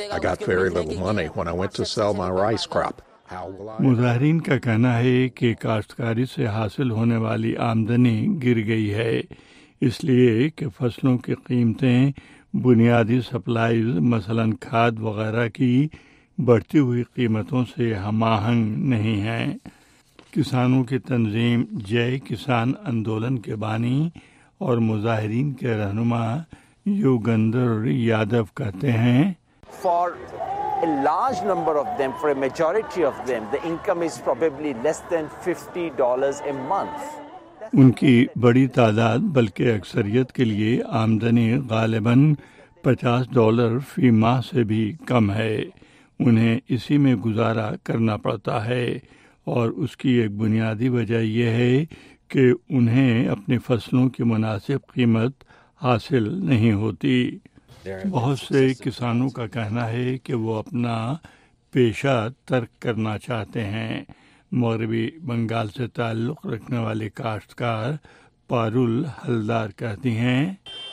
مظاہرین کا کہنا ہے کہ کاشتکاری سے حاصل ہونے والی آمدنی گر گئی ہے، اس لیے کہ فصلوں کی قیمتیں بنیادی سپلائیز مثلا کھاد وغیرہ کی بڑھتی ہوئی قیمتوں سے ہم آہنگ نہیں ہیں. کسانوں کی تنظیم جے کسان آندولن کے بانی اور مظاہرین کے رہنما یوگندر یادو کہتے ہیں For a large number of them, for a majority of them, the income is probably less than fifty dollars a month. ان کی بڑی تعداد بلکہ اکثریت کے لیے آمدنی غالباً پچاس ڈالر فی ماہ سے بھی کم ہے. انہیں اسی میں گزارا کرنا پڑتا ہے، اور اس کی ایک بنیادی وجہ یہ ہے کہ انہیں اپنی فصلوں کی مناسب قیمت حاصل نہیں ہوتی. بہت سے کسانوں کا کہنا ہے کہ وہ اپنا پیشہ ترک کرنا چاہتے ہیں. مغربی بنگال سے تعلق رکھنے والے کاشتکار پارول ہلدار کہتی ہیں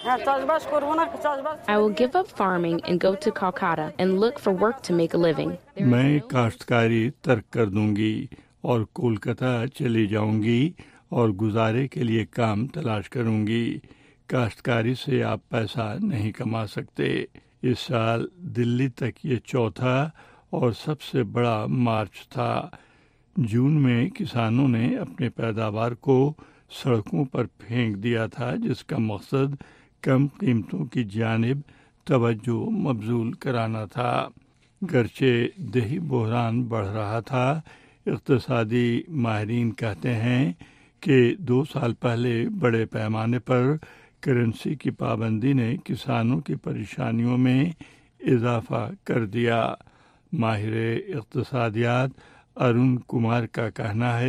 I will give up farming and go to Calcutta and look for work to make a living. میں کاشتکاری ترک کر دوں گی اور کولکتہ چلی جاؤں گی اور گزارے کے لیے کام تلاش کروں گی. کاشتکاری سے آپ پیسہ نہیں کما سکتے. اس سال دلی تک یہ چوتھا اور سب سے بڑا مارچ تھا. جون میں کسانوں نے اپنے پیداوار کو سڑکوں پر پھینک دیا تھا، جس کا مقصد کم قیمتوں کی جانب توجہ مبذول کرانا تھا. گرچہ دیہی بحران بڑھ رہا تھا، اقتصادی ماہرین کہتے ہیں کہ دو سال پہلے بڑے پیمانے پر کرنسی کی پابندی نے کسانوں کی پریشانیوں میں اضافہ کر دیا. ماہر اقتصادیات ارون کمار کا کہنا ہے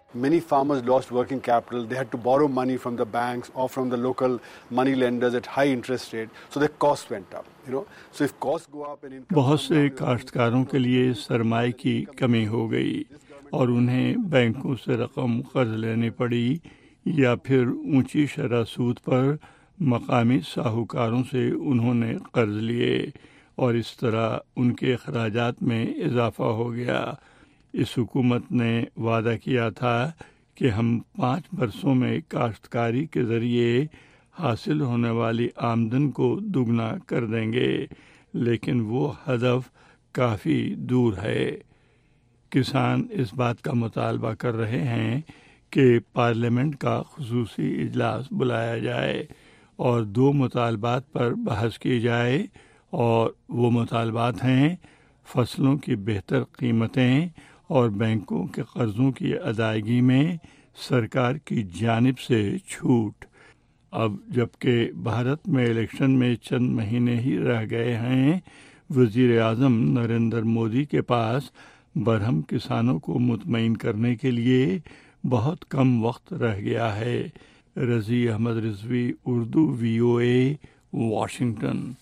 Many farmers lost working capital. They had to borrow money from the banks or from the local money lenders at high interest rate. So their costs went up. You know, so if costs go up and income. بہت سے کاشتکاروں کے لیے سرمائے کی کمی ہو گئی اور انہیں بینکوں سے رقم قرض لینی پڑی یا پھر اونچی شرح سود پر مقامی ساہوکاروں سے انہوں نے قرض لیے اور اس طرح ان کے اخراجات میں اضافہ ہو گیا. اس حکومت نے وعدہ کیا تھا کہ ہم پانچ برسوں میں کاشتکاری کے ذریعے حاصل ہونے والی آمدن کو دگنا کر دیں گے، لیکن وہ ہدف کافی دور ہے. کسان اس بات کا مطالبہ کر رہے ہیں کہ پارلیمنٹ کا خصوصی اجلاس بلایا جائے اور دو مطالبات پر بحث کی جائے، اور وہ مطالبات ہیں فصلوں کی بہتر قیمتیں اور بینکوں کے قرضوں کی ادائیگی میں سرکار کی جانب سے چھوٹ. اب جبکہ بھارت میں الیکشن میں چند مہینے ہی رہ گئے ہیں، وزیر اعظم نریندر مودی کے پاس برہم کسانوں کو مطمئن کرنے کے لیے بہت کم وقت رہ گیا ہے. Razi Ahmed Rizvi, Urdu V O A, Washington.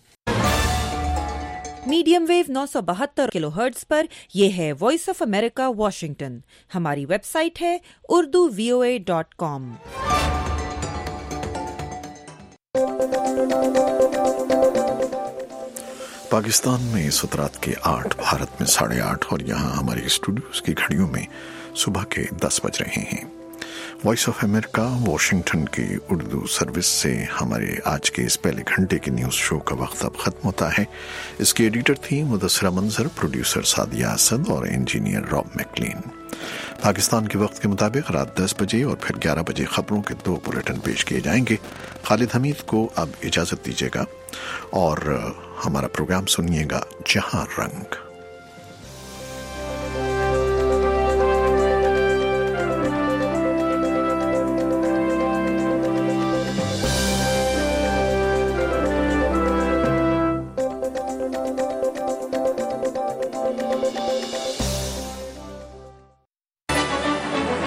Medium wave نو سو بہتر کلو ہرٹز پر یہ ہے وائس آف امریکہ واشنگٹن. ہماری ویب سائٹ ہے Urdu V O A dot com. Pakistan میں اس وقت رات کے آٹھ، بھارت میں ساڑھے آٹھ اور یہاں ہماری اسٹوڈیوز کی گھڑیوں میں صبح کے دس بج رہے ہیں. وائس آف امریکہ واشنگٹن کی اردو سروس سے ہمارے آج کے اس پہلے گھنٹے کے نیوز شو کا وقت اب ختم ہوتا ہے. اس کی ایڈیٹر تھی مدثرہ منظر، پروڈیوسر سعدیہ اسد اور انجینئر راب میکلین. پاکستان کے وقت کے مطابق رات دس بجے اور پھر گیارہ بجے خبروں کے دو بلیٹن پیش کیے جائیں گے. خالد حمید کو اب اجازت دیجیے گا اور ہمارا پروگرام سنیے گا جہاں رنگ.